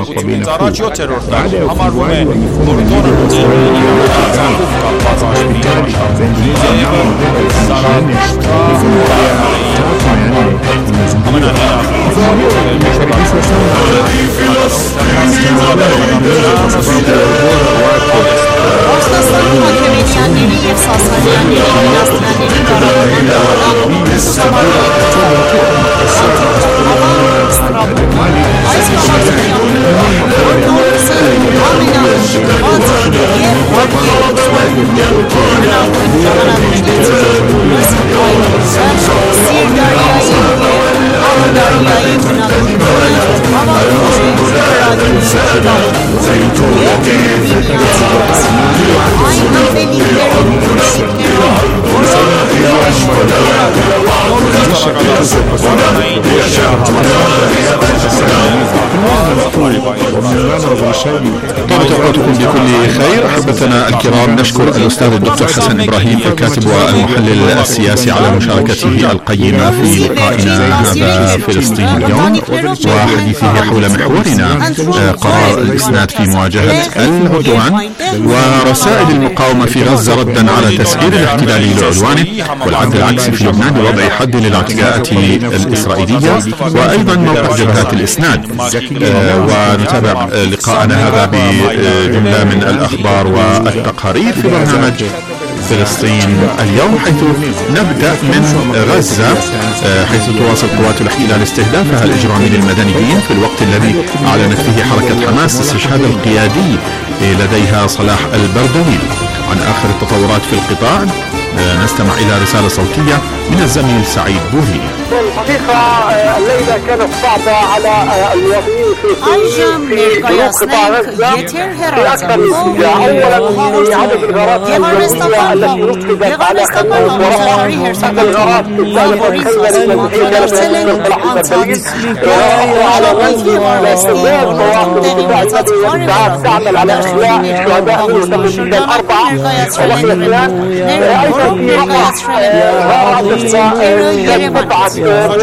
Speaker 4: طابت أوقاتكم بكل خير. أحبتنا الكرام، نشكر الأستاذ الدكتور حسن إبراهيم الكاتب والمحلل السياسي على مشاركته القيمة في لقائنا هذا فلسطين اليوم وحديثه حول محورنا قرار الإسناد في مواجهة العدوان ورسائل المقاومة في غزة ردا على تسعير الاحتلال لعدوانه والعد العكسي في لبنان بوضع حد للاعتداءات الإسرائيلية وأيضا موقع جبهات الإسناد. ونتابع لقاءنا هذا بجملة من الأخبار والتقارير في برنامج فلسطين اليوم، حيث نبدأ من غزة، حيث تواصل قوات الاحتلال استهدافها الإجرامي للمدنيين في الوقت الذي أعلنت فيه حركة حماس استشهاد القيادي لديها صلاح البردوي. عن آخر التطورات في القطاع نستمع إلى رسالة صوتية من الزميل سعيد بوري.
Speaker 8: الحقيقة الليلة كانت صعبة على المواطنين الفلسطينيين في جنوب قطاع غزة في أكثر من اتجاه. أولا في عدد الغارات الجوية التي نفذت على خيبر ورفح، أحد الغارات استهدفت خيبر التي كانت من صلاح البربريين، وأخرى على غزة لاستمرار قوات الدفاع المدني والإسعاف تعمل على إخلاء الشهداء من تمثيل الأربعة وبقي اثنان. أيضا في رفح غارة كانت قطعة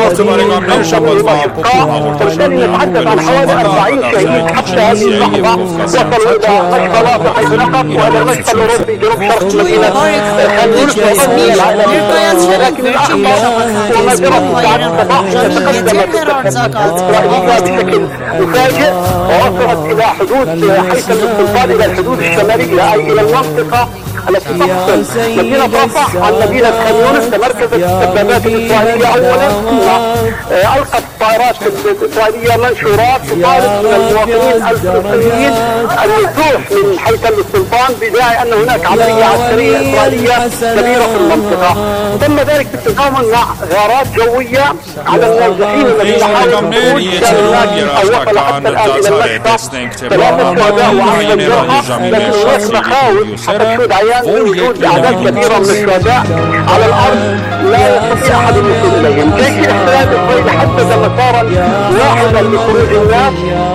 Speaker 8: وبالتالي نتحدث عن حوالي أربعين شهيد حتى هذه اللحظة. وصلوا إلى مشفى رافح حيث نقف وإلى المشفى الأوروبي جنوب شرق مدينة خان يونس وغيرها العائلة. لكن الأخطر وما جرى في ساعات الصباح تقدمت الإسرائيلية بشكل مفاجئ ووصلت إلى حدود حيث الاستنفاذ إلى الحدود الشمالية أي إلى المنطقة التي تفصل مدينة رفح عن مدينة خان يونس. تمركزت الدبابات الإسرائيلية أولا ثم ألقت الطائرات الإسرائيلية منشورات تطالب من المواطنين الفلسطينيين النزوح من حيث الاستيطان بداعي أن هناك عملية عسكرية إسرائيلية كبيرة في المنطقة. تم ذلك بالتضامن مع غارات جوية على النازحين الذين حاولوا الخروج. كان هناك أو وصل حتى الآن إلى المشفى ثلاثة شهداء وعشرة جرحى، لكن هناك مخاوف حتى تشهد عيان بوجود أعداد كبيرة من الشهداء على الأرض لا يستطيع أحد الوصول إليهم. جيش الاحتلال الإسرائيلي حدد مسارا واحدا لخروج الناس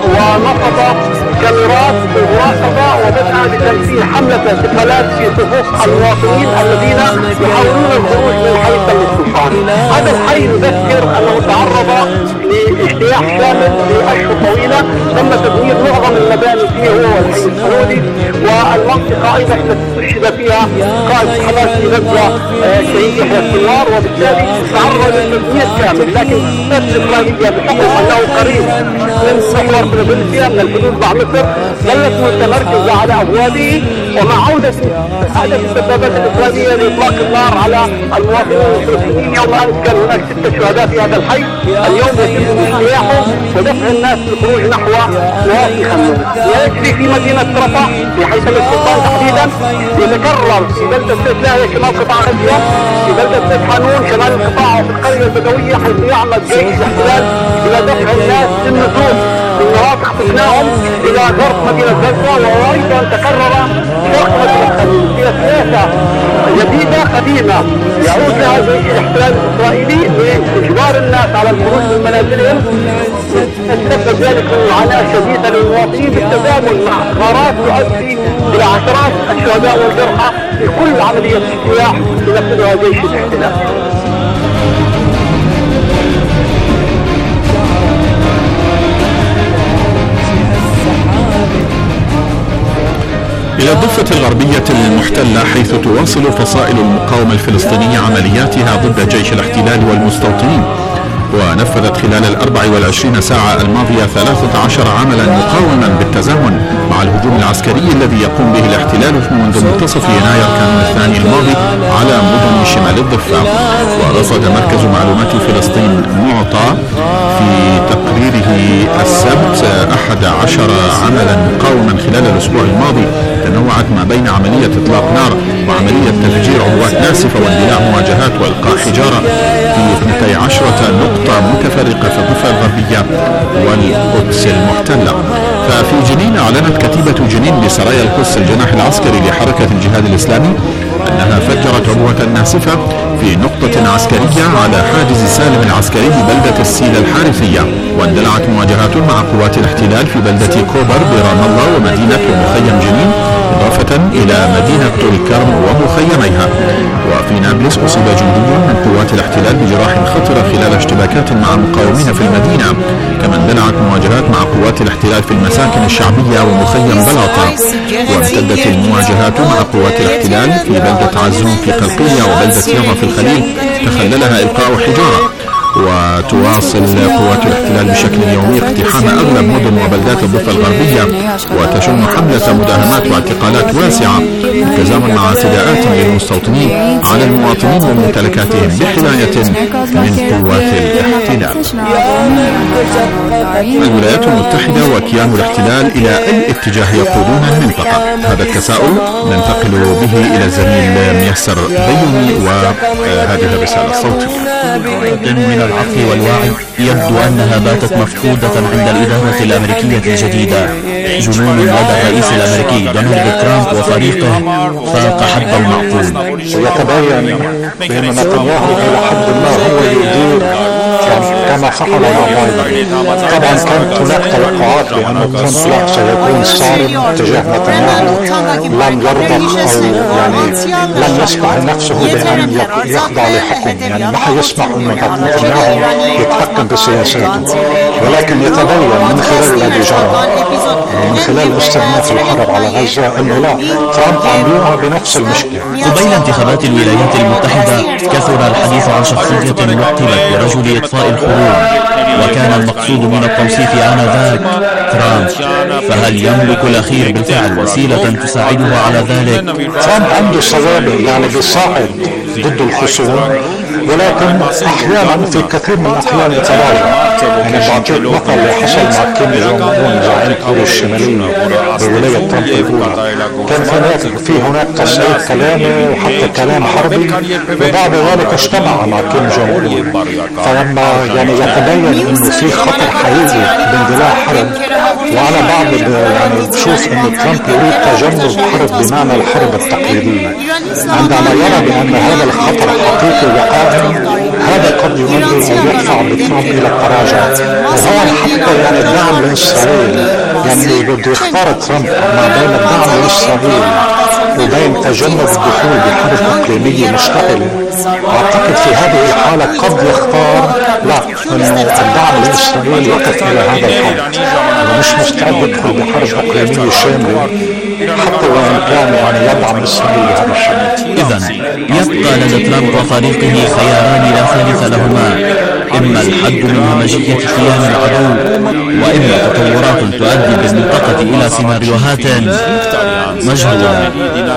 Speaker 8: ونصب كاميرات مراقبة وبدأ بتنفيذ حملة اعتقالات في صفوف المواطنين الذين يحاولون الخروج من حي تل السلطان. هذا الحي يذكر أنه تعرض لاجتياح شامل لأشهر طويلة. تم تدمير معظم المباني فيه هو الحي السعودي والمنطقة أيضا استشهد فيها قائد حماس في غزة الشهيد يحيى السنوار، وبالتالي تعرض للتدمير كامل. لكن السلطات الإسرائيلية بحكم أنه قريب من محور فيلادلفيا من الحدود مع مصر ظلت متمركزة على أبوابه. ومع عودة عدد الدبابات الإسرائيلية لإطلاق النار على المواطنين الفلسطينيين يوم أمس كان هناك ستة شهداء في هذا الحي. اليوم يتم اجتياحه ودفع الناس للخروج نحو نواحي خان يونس. ويجري في مدينة رفح في حي تل السلطان تحديدا يتكرر في بلدة بيت لاهيا شمال قطاع غزة، في بلدة بيت حانون شمال القطاع وفي القرية البدوية، حيث يعمل جيش الاحتلال إلى دفع الناس للنزول من مناطق اقتناعهم إلى غرب مدينة غزة. وأيضا تكرر شرق مدينة خان يونس. هي سياسة جديدة قديمة يعود لها جيش الاحتلال الإسرائيلي لإجبار الناس على الخروج من منازلهم، تسبب ذلك معاناة شديدة للمواطنين بالتزامن مع غارات تؤدي إلى عشرات الشهداء والجرحى في كل عملية اجتياح ينفذها جيش الاحتلال.
Speaker 4: إلى الضفة الغربية المحتلة، حيث تواصل فصائل المقاومة الفلسطينية عملياتها ضد جيش الاحتلال والمستوطنين، ونفذت خلال الأربع والعشرين ساعة الماضية ثلاثة عشر عملا مقاوما بالتزامن مع الهجوم العسكري الذي يقوم به الاحتلال منذ منتصف يناير كان الثاني الماضي على مدن شمال الضفة. ورصد مركز معلومات فلسطين معطى في تقريره السبت أحد عشر عملا مقاوما خلال الأسبوع الماضي تنوعت ما بين عملية إطلاق نار وعملية تفجير عبوات ناسفة واندلاع مواجهات وإلقاء حجارة في اثنتي عشرة نقطة متفرقة في الضفة الغربية والقدس المحتلة. ففي جنين أعلنت كتيبة جنين لسرايا القدس الجناح العسكري لحركة الجهاد الإسلامي أنها فجرت عبوة ناسفة في نقطة عسكرية على حاجز سالم العسكري ببلدة السيلة الحارثية. واندلعت مواجهات مع قوات الاحتلال في بلدة كوبر برام الله ومدينة ومخيم جنين، إضافة إلى مدينة طول كرم ومخيميها. وفي نابلس أصيب جندي من قوات الاحتلال بجراح خطرة خلال اشتباكات مع مقاومين في المدينة. كما اندلعت مواجهات مع قوات الاحتلال في المساكن الشعبية ومخيم بلاطة. وامتدت المواجهات مع قوات الاحتلال في بلدة عزوم في قلقية وبلدة يافا في الخليل تخللها إلقاء حجارة. وتواصل قوات الاحتلال بشكل يومي اقتحام أغلب مدن وبلدات الضفة الغربية، وتشن حملة مداهمات واعتقالات واسعة بالتزامن مع اعتداءات للمستوطنين على المواطنين وممتلكاتهم بحماية من قوات الاحتلال. الولايات المتحدة وكيان الاحتلال إلى أي اتجاه يقودون المنطقة؟ هذا التساؤل ننتقل به إلى الزميل ميسر بيومي وهذه الرسالة الصوتية.
Speaker 9: من العقل والوعي يبدو أنها باتت مفقودة عند الإدارة الأمريكية الجديدة. جنون لدى الرئيس الأمريكي دونالد ترامب وفريقه فاق حد المعقول.
Speaker 10: يتبين بأن نتنياهو إلى حد ما هو يدير كما فعل مع بايدن. طبعا كانت هناك توقعات بأن ترامب سيكون صارم تجاه نتنياهو، لم يرضى أو يعني لم يسمح لنفسه بأن يخضع لحكم، يعني ما حيسمح أن نتنياهو يتحكم بسياساته. ولكن يتبين من خلال الذي جرى من خلال استئناف الحرب على غزة أنه لا، ترامب عم يوقع بنفس المشكلة.
Speaker 9: قبيل انتخابات الولايات المتحدة كثر الحديث عن شخصية وقتلت ورجل إطفاء الحروب، وكان المقصود من التوصيف آنذاك ترامب. فهل يملك الأخير بالفعل وسيلة تساعده على ذلك؟
Speaker 10: ترامب عنده سوابق يعني بيساعد ضد الخصوم، ولكن أحيانا في كثير من الأحيان يتراجع. يعني بعطيك مثل اللي حصل مع كيم جونغ أون زعيم كوريا الشمالية بولاية ترامب الأولى، كان هناك في هناك تصعيد كلامي وحتى كلام حربي، وبعد ذلك اجتمع مع كيم جونغ أون. فلما يعني يتبين انه في خطر حقيقي باندلاع حرب، وعلى بعض يعني بشوف انه ترامب يريد تجنب حرب بمعنى الحرب التقليدية. عندما يرى بان هذا الخطر حقيقي وقائم، هذا قد يؤدي او يدفع بترامب الى التراجع. وهو حتى يعني الدعم لاسرائيل، يعني بده يختار ترامب ما بين الدعم لاسرائيل وبين تجنب الدخول بحرب اقليميه مشتعله. اعتقد في هذه الحاله قد يختار لا، انه الدعم لاسرائيل يقف الى هذا الحد، ومش مستعد يدخل بحرب اقليميه شامله حتى وان كان يعني يدعم اسرائيل هذا الشيء.
Speaker 9: اذا يبقى لدى ترامب وفريقه خياران لا ثالث لهما، اما الحد من همجيه قيام العدو، واما تطورات تؤدي بالمنطقه الى سيناريوهات مجهوله.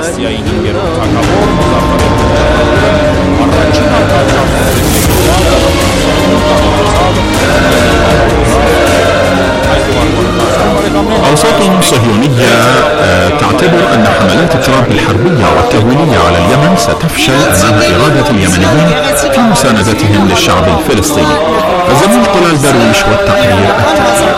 Speaker 4: أوساط صهيونية تعتبر أن حملات ترامب الحربية والتهويلية على اليمن ستفشل أمام إرادة اليمنيين في مساندتهم للشعب الفلسطيني. الزميل طلال درويش والتقرير التالي.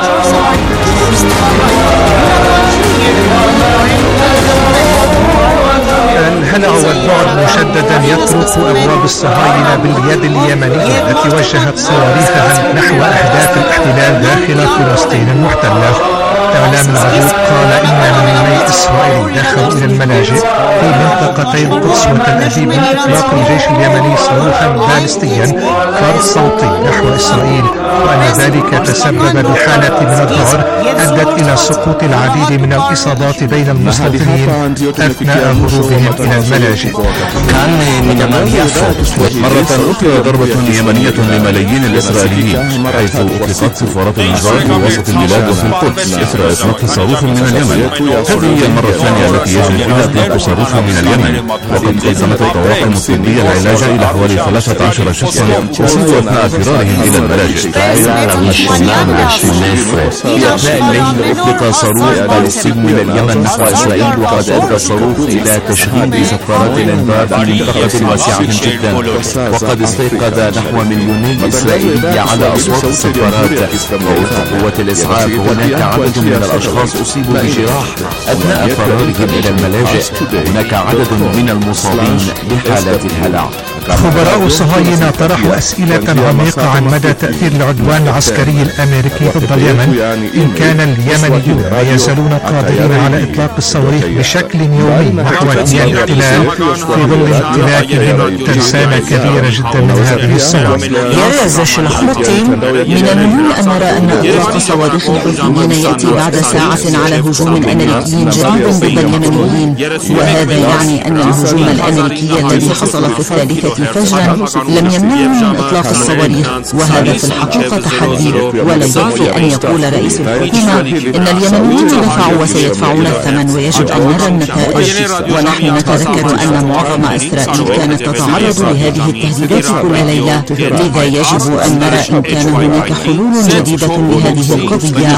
Speaker 1: الهلع والبعد مشددا يطرق أبواب الصهاينة باليد اليمنية التي وجهت صواريخها نحو أهداف الاحتلال داخل فلسطين المحتلة. إعلام العدو قال إن من يومي إسرائيل دخلوا إلى الملاجئ في منطقتي القدس وتل أبيب من إطلاق الجيش اليمني صاروخا باليستيا فرد صوتي نحو إسرائيل، وأن ذلك تسبب بحالة من الذعر أدت إلى سقوط العديد من الإصابات بين المستوطنين أثناء هروبهم إلى الملاجئ.
Speaker 4: مرة أخرى ضربة يمنية لملايين الإسرائيليين، حيث أطلقت سفارات النظام في وسط البلاد وفي القدس إثر إطلاق صاروخ من اليمن. هذه هي المرة الثانية التي يجري فيها إطلاق صاروخ من اليمن، وقد قدمت الطواقم الطبية العلاج إلى حوالي ثلاثة عشر شخصا وصلوا أثناء فرارهم إلى الملاجئ.
Speaker 9: في أثناء الليل أطلق صاروخ باليستي من اليمن نحو إسرائيل، وقد أدى الصاروخ إلى تشغيل سفارات الإنذار في منطقة واسعة جدا، وقد استيقظ نحو مليوني إسرائيلي على أصوات السفارات. ووفق قوة الإسعاف هناك عدد من الأشخاص أصيبوا بجراح أثناء فرارهم إلى الملاجئ. هناك عدد من المصابين بحالات الهلع.
Speaker 1: خبراء الصهاينة طرحوا أسئلة عميقة عن مدى تأثير العدوان العسكري الأمريكي ضد اليمن، إن كان اليمنيون لا يزالون قادرين على إطلاق الصواريخ بشكل يومي نحو كيان الاحتلال في ظل امتلاكهم ترسانة كبيرة جدا من هذه الصواريخ.
Speaker 11: يا زشلحوتي، من المهم أن نرى أن إطلاق صواريخ الحوثيين يأتي بعد ساعة على هجوم أمريكي جديد ضد اليمنيين، وهذا يعني أن الهجوم الأمريكي الذي حصل في الثالثة فجرا لم يمنعهم من إطلاق الصواريخ، وهذا في الحقيقة تحدي. ولا يكفي أن يقول رئيس الحكومة إن اليمنيين دفعوا وسيدفعون الثمن، ويجب أن نرى النتائج. ونحن نتذكر أن معظم إسرائيل كانت تتعرض لهذه التهديدات كل ليلة، لذا يجب أن نرى إن كان هناك حلول جديدة لهذه القضية.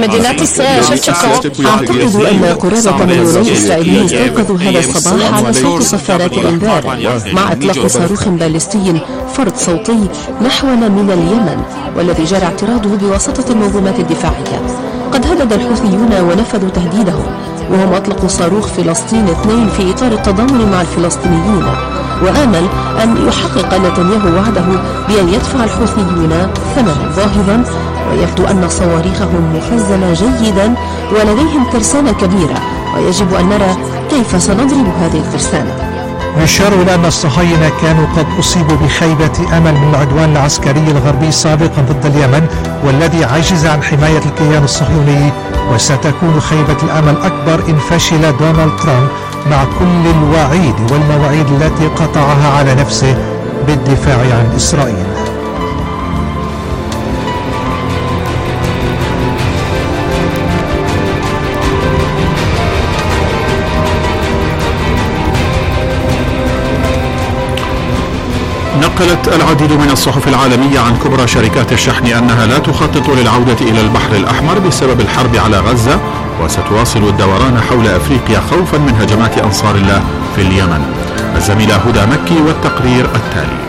Speaker 11: أعتقد أن قرابة مليوني إسرائيلي استيقظوا هذا الصباح على صوت صفارات الإنذار مع إطلاق صاروخ باليستي فرد صوتي نحونا من اليمن، والذي جرى اعتراضه بواسطة المنظومات الدفاعية. قد هدد الحوثيون ونفذوا تهديدهم، وهم أطلقوا صاروخ فلسطين اثنين في إطار التضامن مع الفلسطينيين، وآمل أن يحقق نتنياهو وعده بأن يدفع الحوثيون ثمنا باهظا. ويبدو أن صواريخهم مخزنة جيدا ولديهم ترسانة كبيرة، ويجب أن نرى كيف سنضرب هذه الترسانة.
Speaker 12: يشار إلى أن الصهاينة كانوا قد أصيبوا بخيبة أمل من العدوان العسكري الغربي سابقا ضد اليمن، والذي عجز عن حماية الكيان الصهيوني، وستكون خيبة الأمل أكبر إن فشل دونالد ترامب مع كل الوعيد والمواعيد التي قطعها على نفسه بالدفاع عن إسرائيل.
Speaker 4: نقلت العديد من الصحف العالمية عن كبرى شركات الشحن أنها لا تخطط للعودة إلى البحر الأحمر بسبب الحرب على غزة، وستواصل الدوران حول أفريقيا خوفا من هجمات أنصار الله في اليمن. الزميلة هدى مكي والتقرير التالي.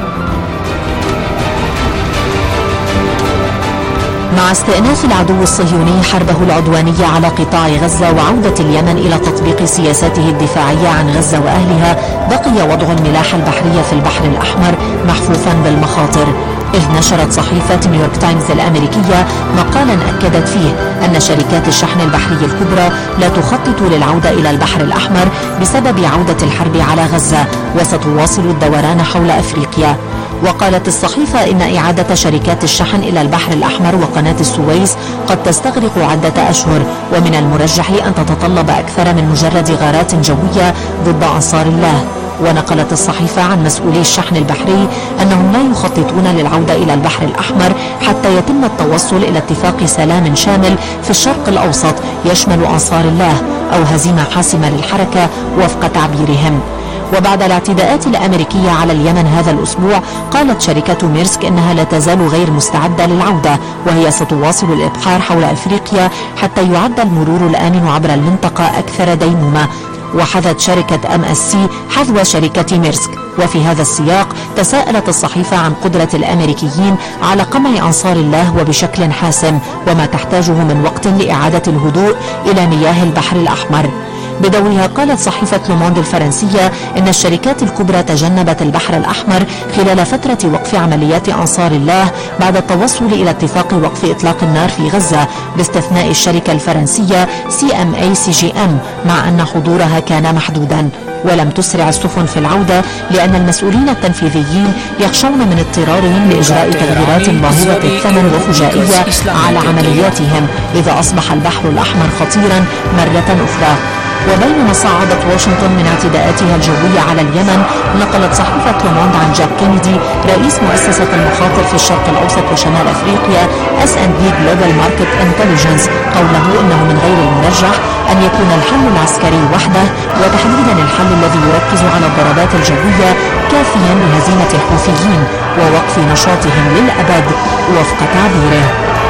Speaker 13: مع استئناف العدو الصهيوني حربه العدوانية على قطاع غزة وعودة اليمن إلى تطبيق سياساته الدفاعية عن غزة وأهلها، بقي وضع الملاحة البحرية في البحر الأحمر محفوفا بالمخاطر. إذ نشرت صحيفة نيويورك تايمز الأمريكية مقالا أكدت فيه أن شركات الشحن البحري الكبرى لا تخطط للعودة إلى البحر الأحمر بسبب عودة الحرب على غزة، وستواصل الدوران حول أفريقيا. وقالت الصحيفة إن إعادة شركات الشحن إلى البحر الأحمر وقناة السويس قد تستغرق عدة أشهر، ومن المرجح أن تتطلب أكثر من مجرد غارات جوية ضد أنصار الله. ونقلت الصحيفة عن مسؤولي الشحن البحري أنهم لا يخططون للعودة إلى البحر الأحمر حتى يتم التوصل إلى اتفاق سلام شامل في الشرق الأوسط يشمل أنصار الله، أو هزيمة حاسمة للحركة وفق تعبيرهم. وبعد الاعتداءات الأمريكية على اليمن هذا الأسبوع، قالت شركة ميرسك إنها لا تزال غير مستعدة للعودة، وهي ستواصل الإبحار حول أفريقيا حتى يعد المرور الآمن عبر المنطقة أكثر ديمومة. وحثت شركة أم اس سي حذو شركة ميرسك. وفي هذا السياق تساءلت الصحيفة عن قدرة الأمريكيين على قمع أنصار الله وبشكل حاسم، وما تحتاجه من وقت لإعادة الهدوء إلى مياه البحر الأحمر. بدورها قالت صحيفة لوموند الفرنسية إن الشركات الكبرى تجنبت البحر الأحمر خلال فترة وقف عمليات أنصار الله بعد التوصل إلى اتفاق وقف إطلاق النار في غزة، باستثناء الشركة الفرنسية سي ام اي سي جي ام، مع أن حضورها كان محدودا. ولم تسرع السفن في العودة لأن المسؤولين التنفيذيين يخشون من اضطرارهم لإجراء تغييرات باهظة الثمن وفجائية على عملياتهم إذا أصبح البحر الأحمر خطيرا مرة أخرى. وبينما صعدت واشنطن من اعتداءاتها الجوية على اليمن، نقلت صحيفة لوموند عن جاك كينيدي رئيس مؤسسة المخاطر في الشرق الأوسط وشمال أفريقيا اس اند بي Global Market Intelligence قوله إنه من غير المرجح أن يكون الحل العسكري وحده، وتحديدا الحل الذي يركز على الضربات الجوية، كافيا لهزيمة الحوثيين ووقف نشاطهم للأبد وفق تعبيره.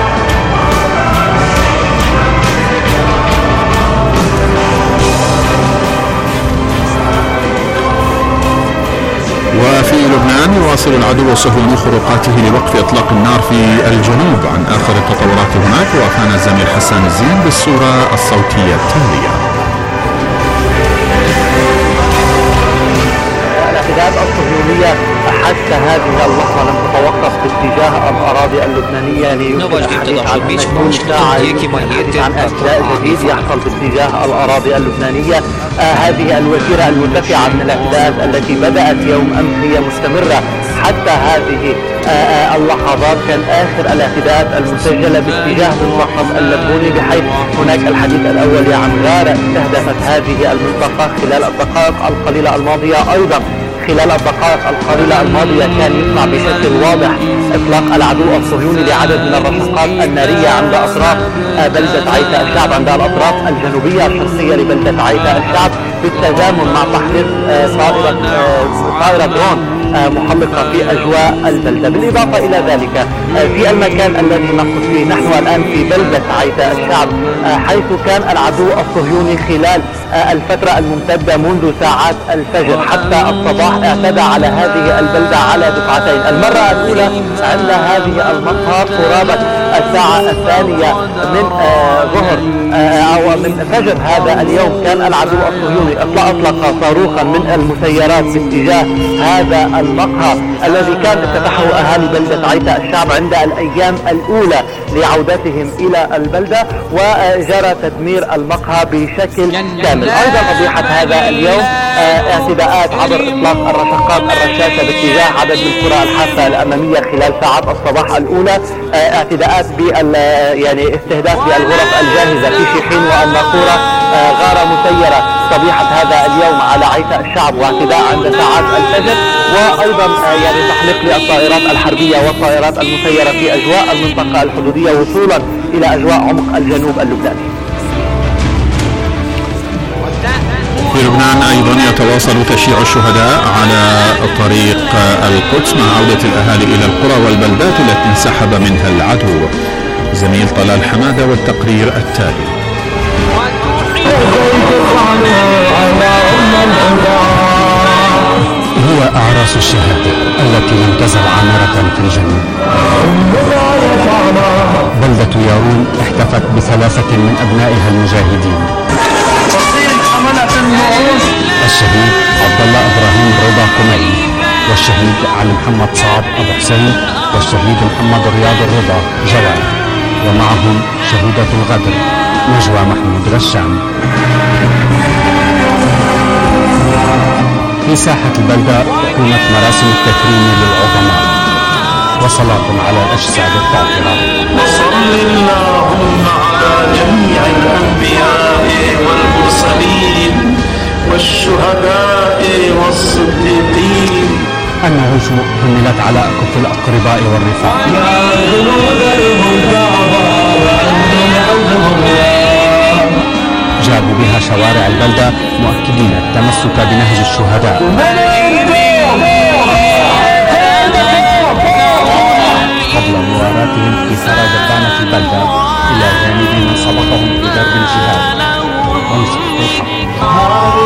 Speaker 4: وفي لبنان يواصل العدو الصهيوني خروقاته لوقف إطلاق النار في الجنوب. عن آخر التطورات هناك وافانا الزميل حسان الزين بالصورة الصوتية التالية.
Speaker 14: الاعتداءات الصهيونية حتى هذه اللحظة لم تتوقف باتجاه الأراضي اللبنانية ليمكن الحديث عن أن يكون ساعة عن اعتداء جديد يحصل باتجاه الأراضي اللبنانية. آه هذه الوتيرة المرتفعة من الاعتداءات التي بدأت يوم أمس هي مستمرة حتى هذه آه آه اللحظات. كان آخر الاعتداءات المسجلة باتجاه منطقة اللبوني، بحيث هناك الحديث الأول عن غارة استهدفت هذه المنطقة خلال الدقائق القليلة الماضية. أيضا خلال الدقائق القليلة الماضية كان يسمع بشكل واضح إطلاق العدو الصهيوني لعدد من الرشقات النارية عند أطراف بلدة عيتا الشعب، عند الأطراف الجنوبية الشرقية لبلدة عيتا الشعب، بالتزامن مع تحريك طائرة طائرة درون محلقة في أجواء البلدة. بالإضافة إلى ذلك في المكان الذي نقف فيه نحن الآن في بلدة عيتا الشعب، حيث كان العدو الصهيوني خلال الفترة الممتدة منذ ساعات الفجر حتى الصباح اعتدى على هذه البلدة على دفعتين. المرة الأولى عند هذه المقهى قرابة الساعة الثانية من ظهر أو من فجر هذا اليوم كان العدو الصهيوني أطلق صاروخا من المسيرات باتجاه هذا المقهى الذي كان افتتحه أهالي بلدة عيتا الشعب عند الأيام الأولى لعودتهم إلى البلدة، وجرى تدمير المقهى بشكل كامل. أيضا فضيحة هذا اليوم اعتداءات عبر إطلاق الرشقات الرشاشة باتجاه عدد من القرى الحافة الأمامية خلال ساعات الصباح الأولى، اعتداءات بال يعني استهداف بالغرف الجاهزة في شيحين والناقورة، غارة مسيرة صبيحة هذا اليوم على عيتا الشعب واعتداء عند ساعات الفجر، وأيضا يعني تحليق للطائرات الحربية والطائرات المسيرة في أجواء المنطقة الحدودية وصولا إلى أجواء عمق الجنوب اللبناني.
Speaker 4: في لبنان أيضا يتواصل تشييع الشهداء على طريق القدس مع عودة الأهالي إلى القرى والبلدات التي انسحب منها العدو. زميل طلال حمادة والتقرير التالي.
Speaker 6: هو أعراس الشهادة التي لم تزل عامرة في الجنوب. بلدة يارون احتفت بثلاثة من أبنائها المجاهدين. الشهيد عبد الله إبراهيم رضا كمي، والشهيد علي محمد صعب أبو حسين، والشهيد محمد رياض الرضا جواد، ومعهم شهيدة الغدر نجوى محمود غشام. في ساحة البلدة أقيمت مراسم التكريم للعظماء وصلاة على الأجساد الطاهرة.
Speaker 15: وصل اللهم على جميع الأنبياء والمرسلين والشهداء والصديقين.
Speaker 6: النعوش حملت على أكف الأقرباء والرفاق. جابوا بها شوارع البلدة مؤكدين التمسك بنهج الشهداء. قبل مواراتهم في سرى دبانة البلدة إلى جانب من سبقهم في درب الجهاد ونصرة الحق.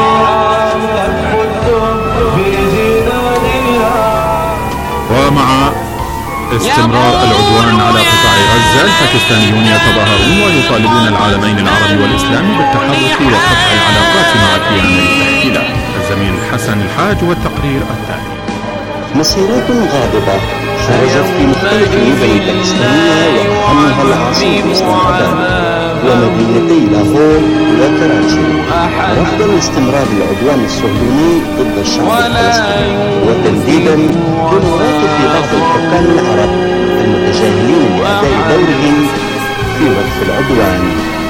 Speaker 4: ومع استمرار العدوان على قطاع غزة، الباكستانيون يتظاهرون ويطالبون العالمين العربي والإسلامي بالتحرك وقطع العلاقات مع كيان الاحتلال. الزميل حسن الحاج والتقرير التالي.
Speaker 16: مسيرات غاضبة خرجت في مختلف المدن الباكستانية وأهمها العاصمة إسلام آباد ومدينتي لاهور وكراچي، رفضا لاستمرار العدوان الصهيوني ضد الشعب الفلسطيني، وتنديدا بمرات في بعض الحكام العرب المتجاهلين لأداء دورهم في وقف العدوان.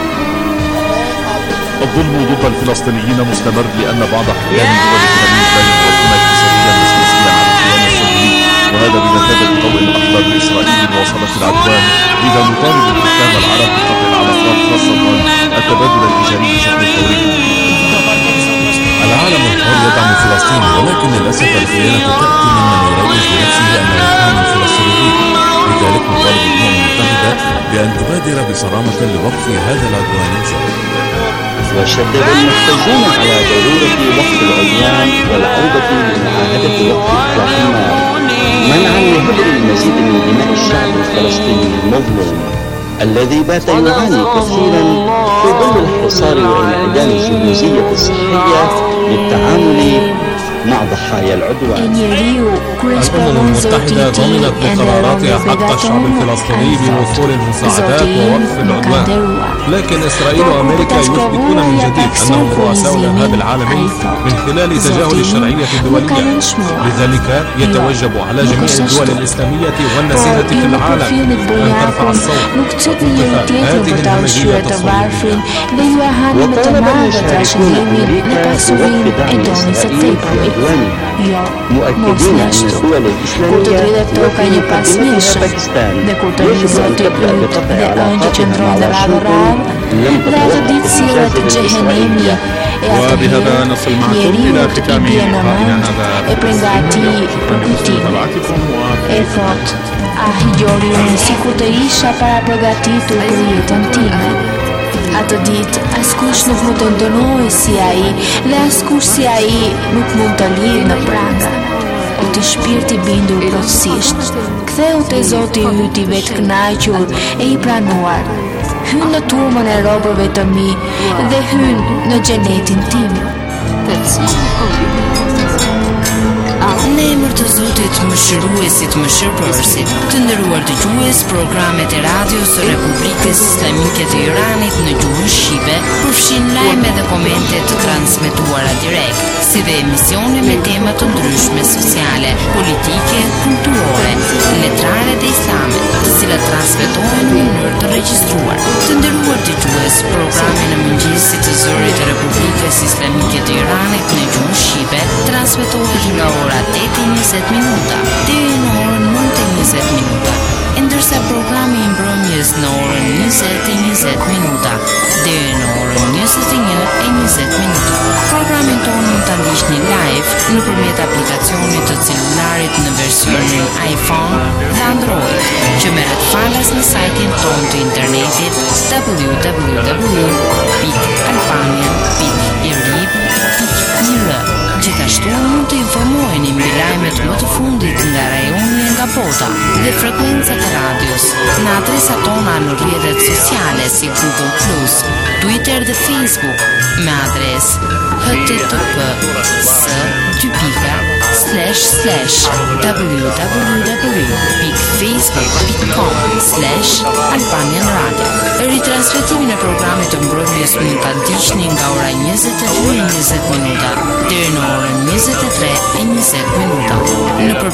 Speaker 5: الظلم ضد الفلسطينيين مستمر لأن بعض حكام دول الخليج لا يقدمون اقتصاديا وسياسيا على الكيان الصهيوني، وهذا بمثابة ضوء الأحضر لإسرائيل مواصلة العدوان. إذا نطالب الحكام العرب بقطع العلاقات، خاصة التبادل التجاري بشكل فوري. العالم الحر يدعم فلسطين، ولكن للأسف الخيانة تأتي ممن يروج بنفسه أنه يدعم الفلسطينيين. لذلك نطالب الأمم المتحدة بأن تبادر بصرامة لوقف هذا العدوان الجاري.
Speaker 16: وشدد المحتجون على ضرورة وقف العدوان والعودة لمعاهدة وقف إطلاق النار منعا لهدر المزيد من دماء الشعب الفلسطيني المظلوم الذي بات يعاني كثيرا في ظل الحصار وانعدام الجهوزية الصحية للتعامل مع ضحايا العدوان.
Speaker 5: الأمم المتحدة ضمنت بقراراتها حق الشعب الفلسطيني بوصول المساعدات ووقف العدوان، لكن إسرائيل وأمريكا يثبتون من جديد أنهم رؤساء الإرهاب العالمي من خلال تجاهل الشرعية الدولية. لذلك يتوجب على جميع الدول الإسلامية والنزيهة في العالم أن ترفع الصوت وتوقف هذه الهمجية الصهيونية.
Speaker 16: وطالب المشاركون أمريكا بوقف دعم إسرائيل إخوانها مؤكدين أن الدول الإسلامية وفي مقدمتها باكستان يجب أن تبدأ بقطع علاقاتها مع واشنطن لم تتوقف
Speaker 11: سيرة الجهنمية
Speaker 4: وبهذا نصل معكم إلى ختام لقائنا هذا
Speaker 11: e thot a higjori unë si ku të isha para përgatitur për jetën time. Atë ditë, askush nuk më të ndonoj si ai, dhe askush si ai nuk mund të lirë në pranga. O ti shpirti bindur plotësisht, ktheu te Zoti yt i vetë kënaqur e i pranuar. Hyn në turmën e robërve të mi dhe hyn në xhenetin tim.
Speaker 2: Në emër të Zotit mëshiruesit mëshirëpërësit, të nderuar dëgjues, programet e radios së Republikës Islamike të Iranit në gjuhën shqipe përfshin lajme dhe komente të transmetuara direkt, si dhe emisione me tema të ndryshme sociale, politike, kulturore, letrare dhe islamet, të cilat transmetohen në mënyrë të regjistruar. Të nderuar dëgjues, programi në mëngjesit të zërit të Republikës Islamike të Iranit në gjuhën shqipe transmetohet nga ora tetë e njëzet minuta deri në orën nëntë e njëzet minuta, ndërsa programi i mbrëmjes në orën njëzet e njëzet minuta deri në orën njëzet e një e njëzet minuta. Programin tonë mund ta ndiqni live nëpërmjet aplikacionit të celularit në versionin iPhone dhe Android, që merret falas në sajtin tonë të internetit w w w pikë albania pikë i r. Gjithashtu mund të informoheni mbi lajmet më të fundit nga rajoni e nga bota dhe frekuencat e radios në adresat tona në rrjetet sociale si Google Plus, Twitter dhe Facebook me adresë h t t p s dy pika slash slash w w w pikë facebook pikë com slash albanian radio. Ritransmetimin e programit të mbrëmjes mund ta ndiqni nga ora njëzet e dy e njëzet minuta deri në orën njëzet e tre e njëzet minuta në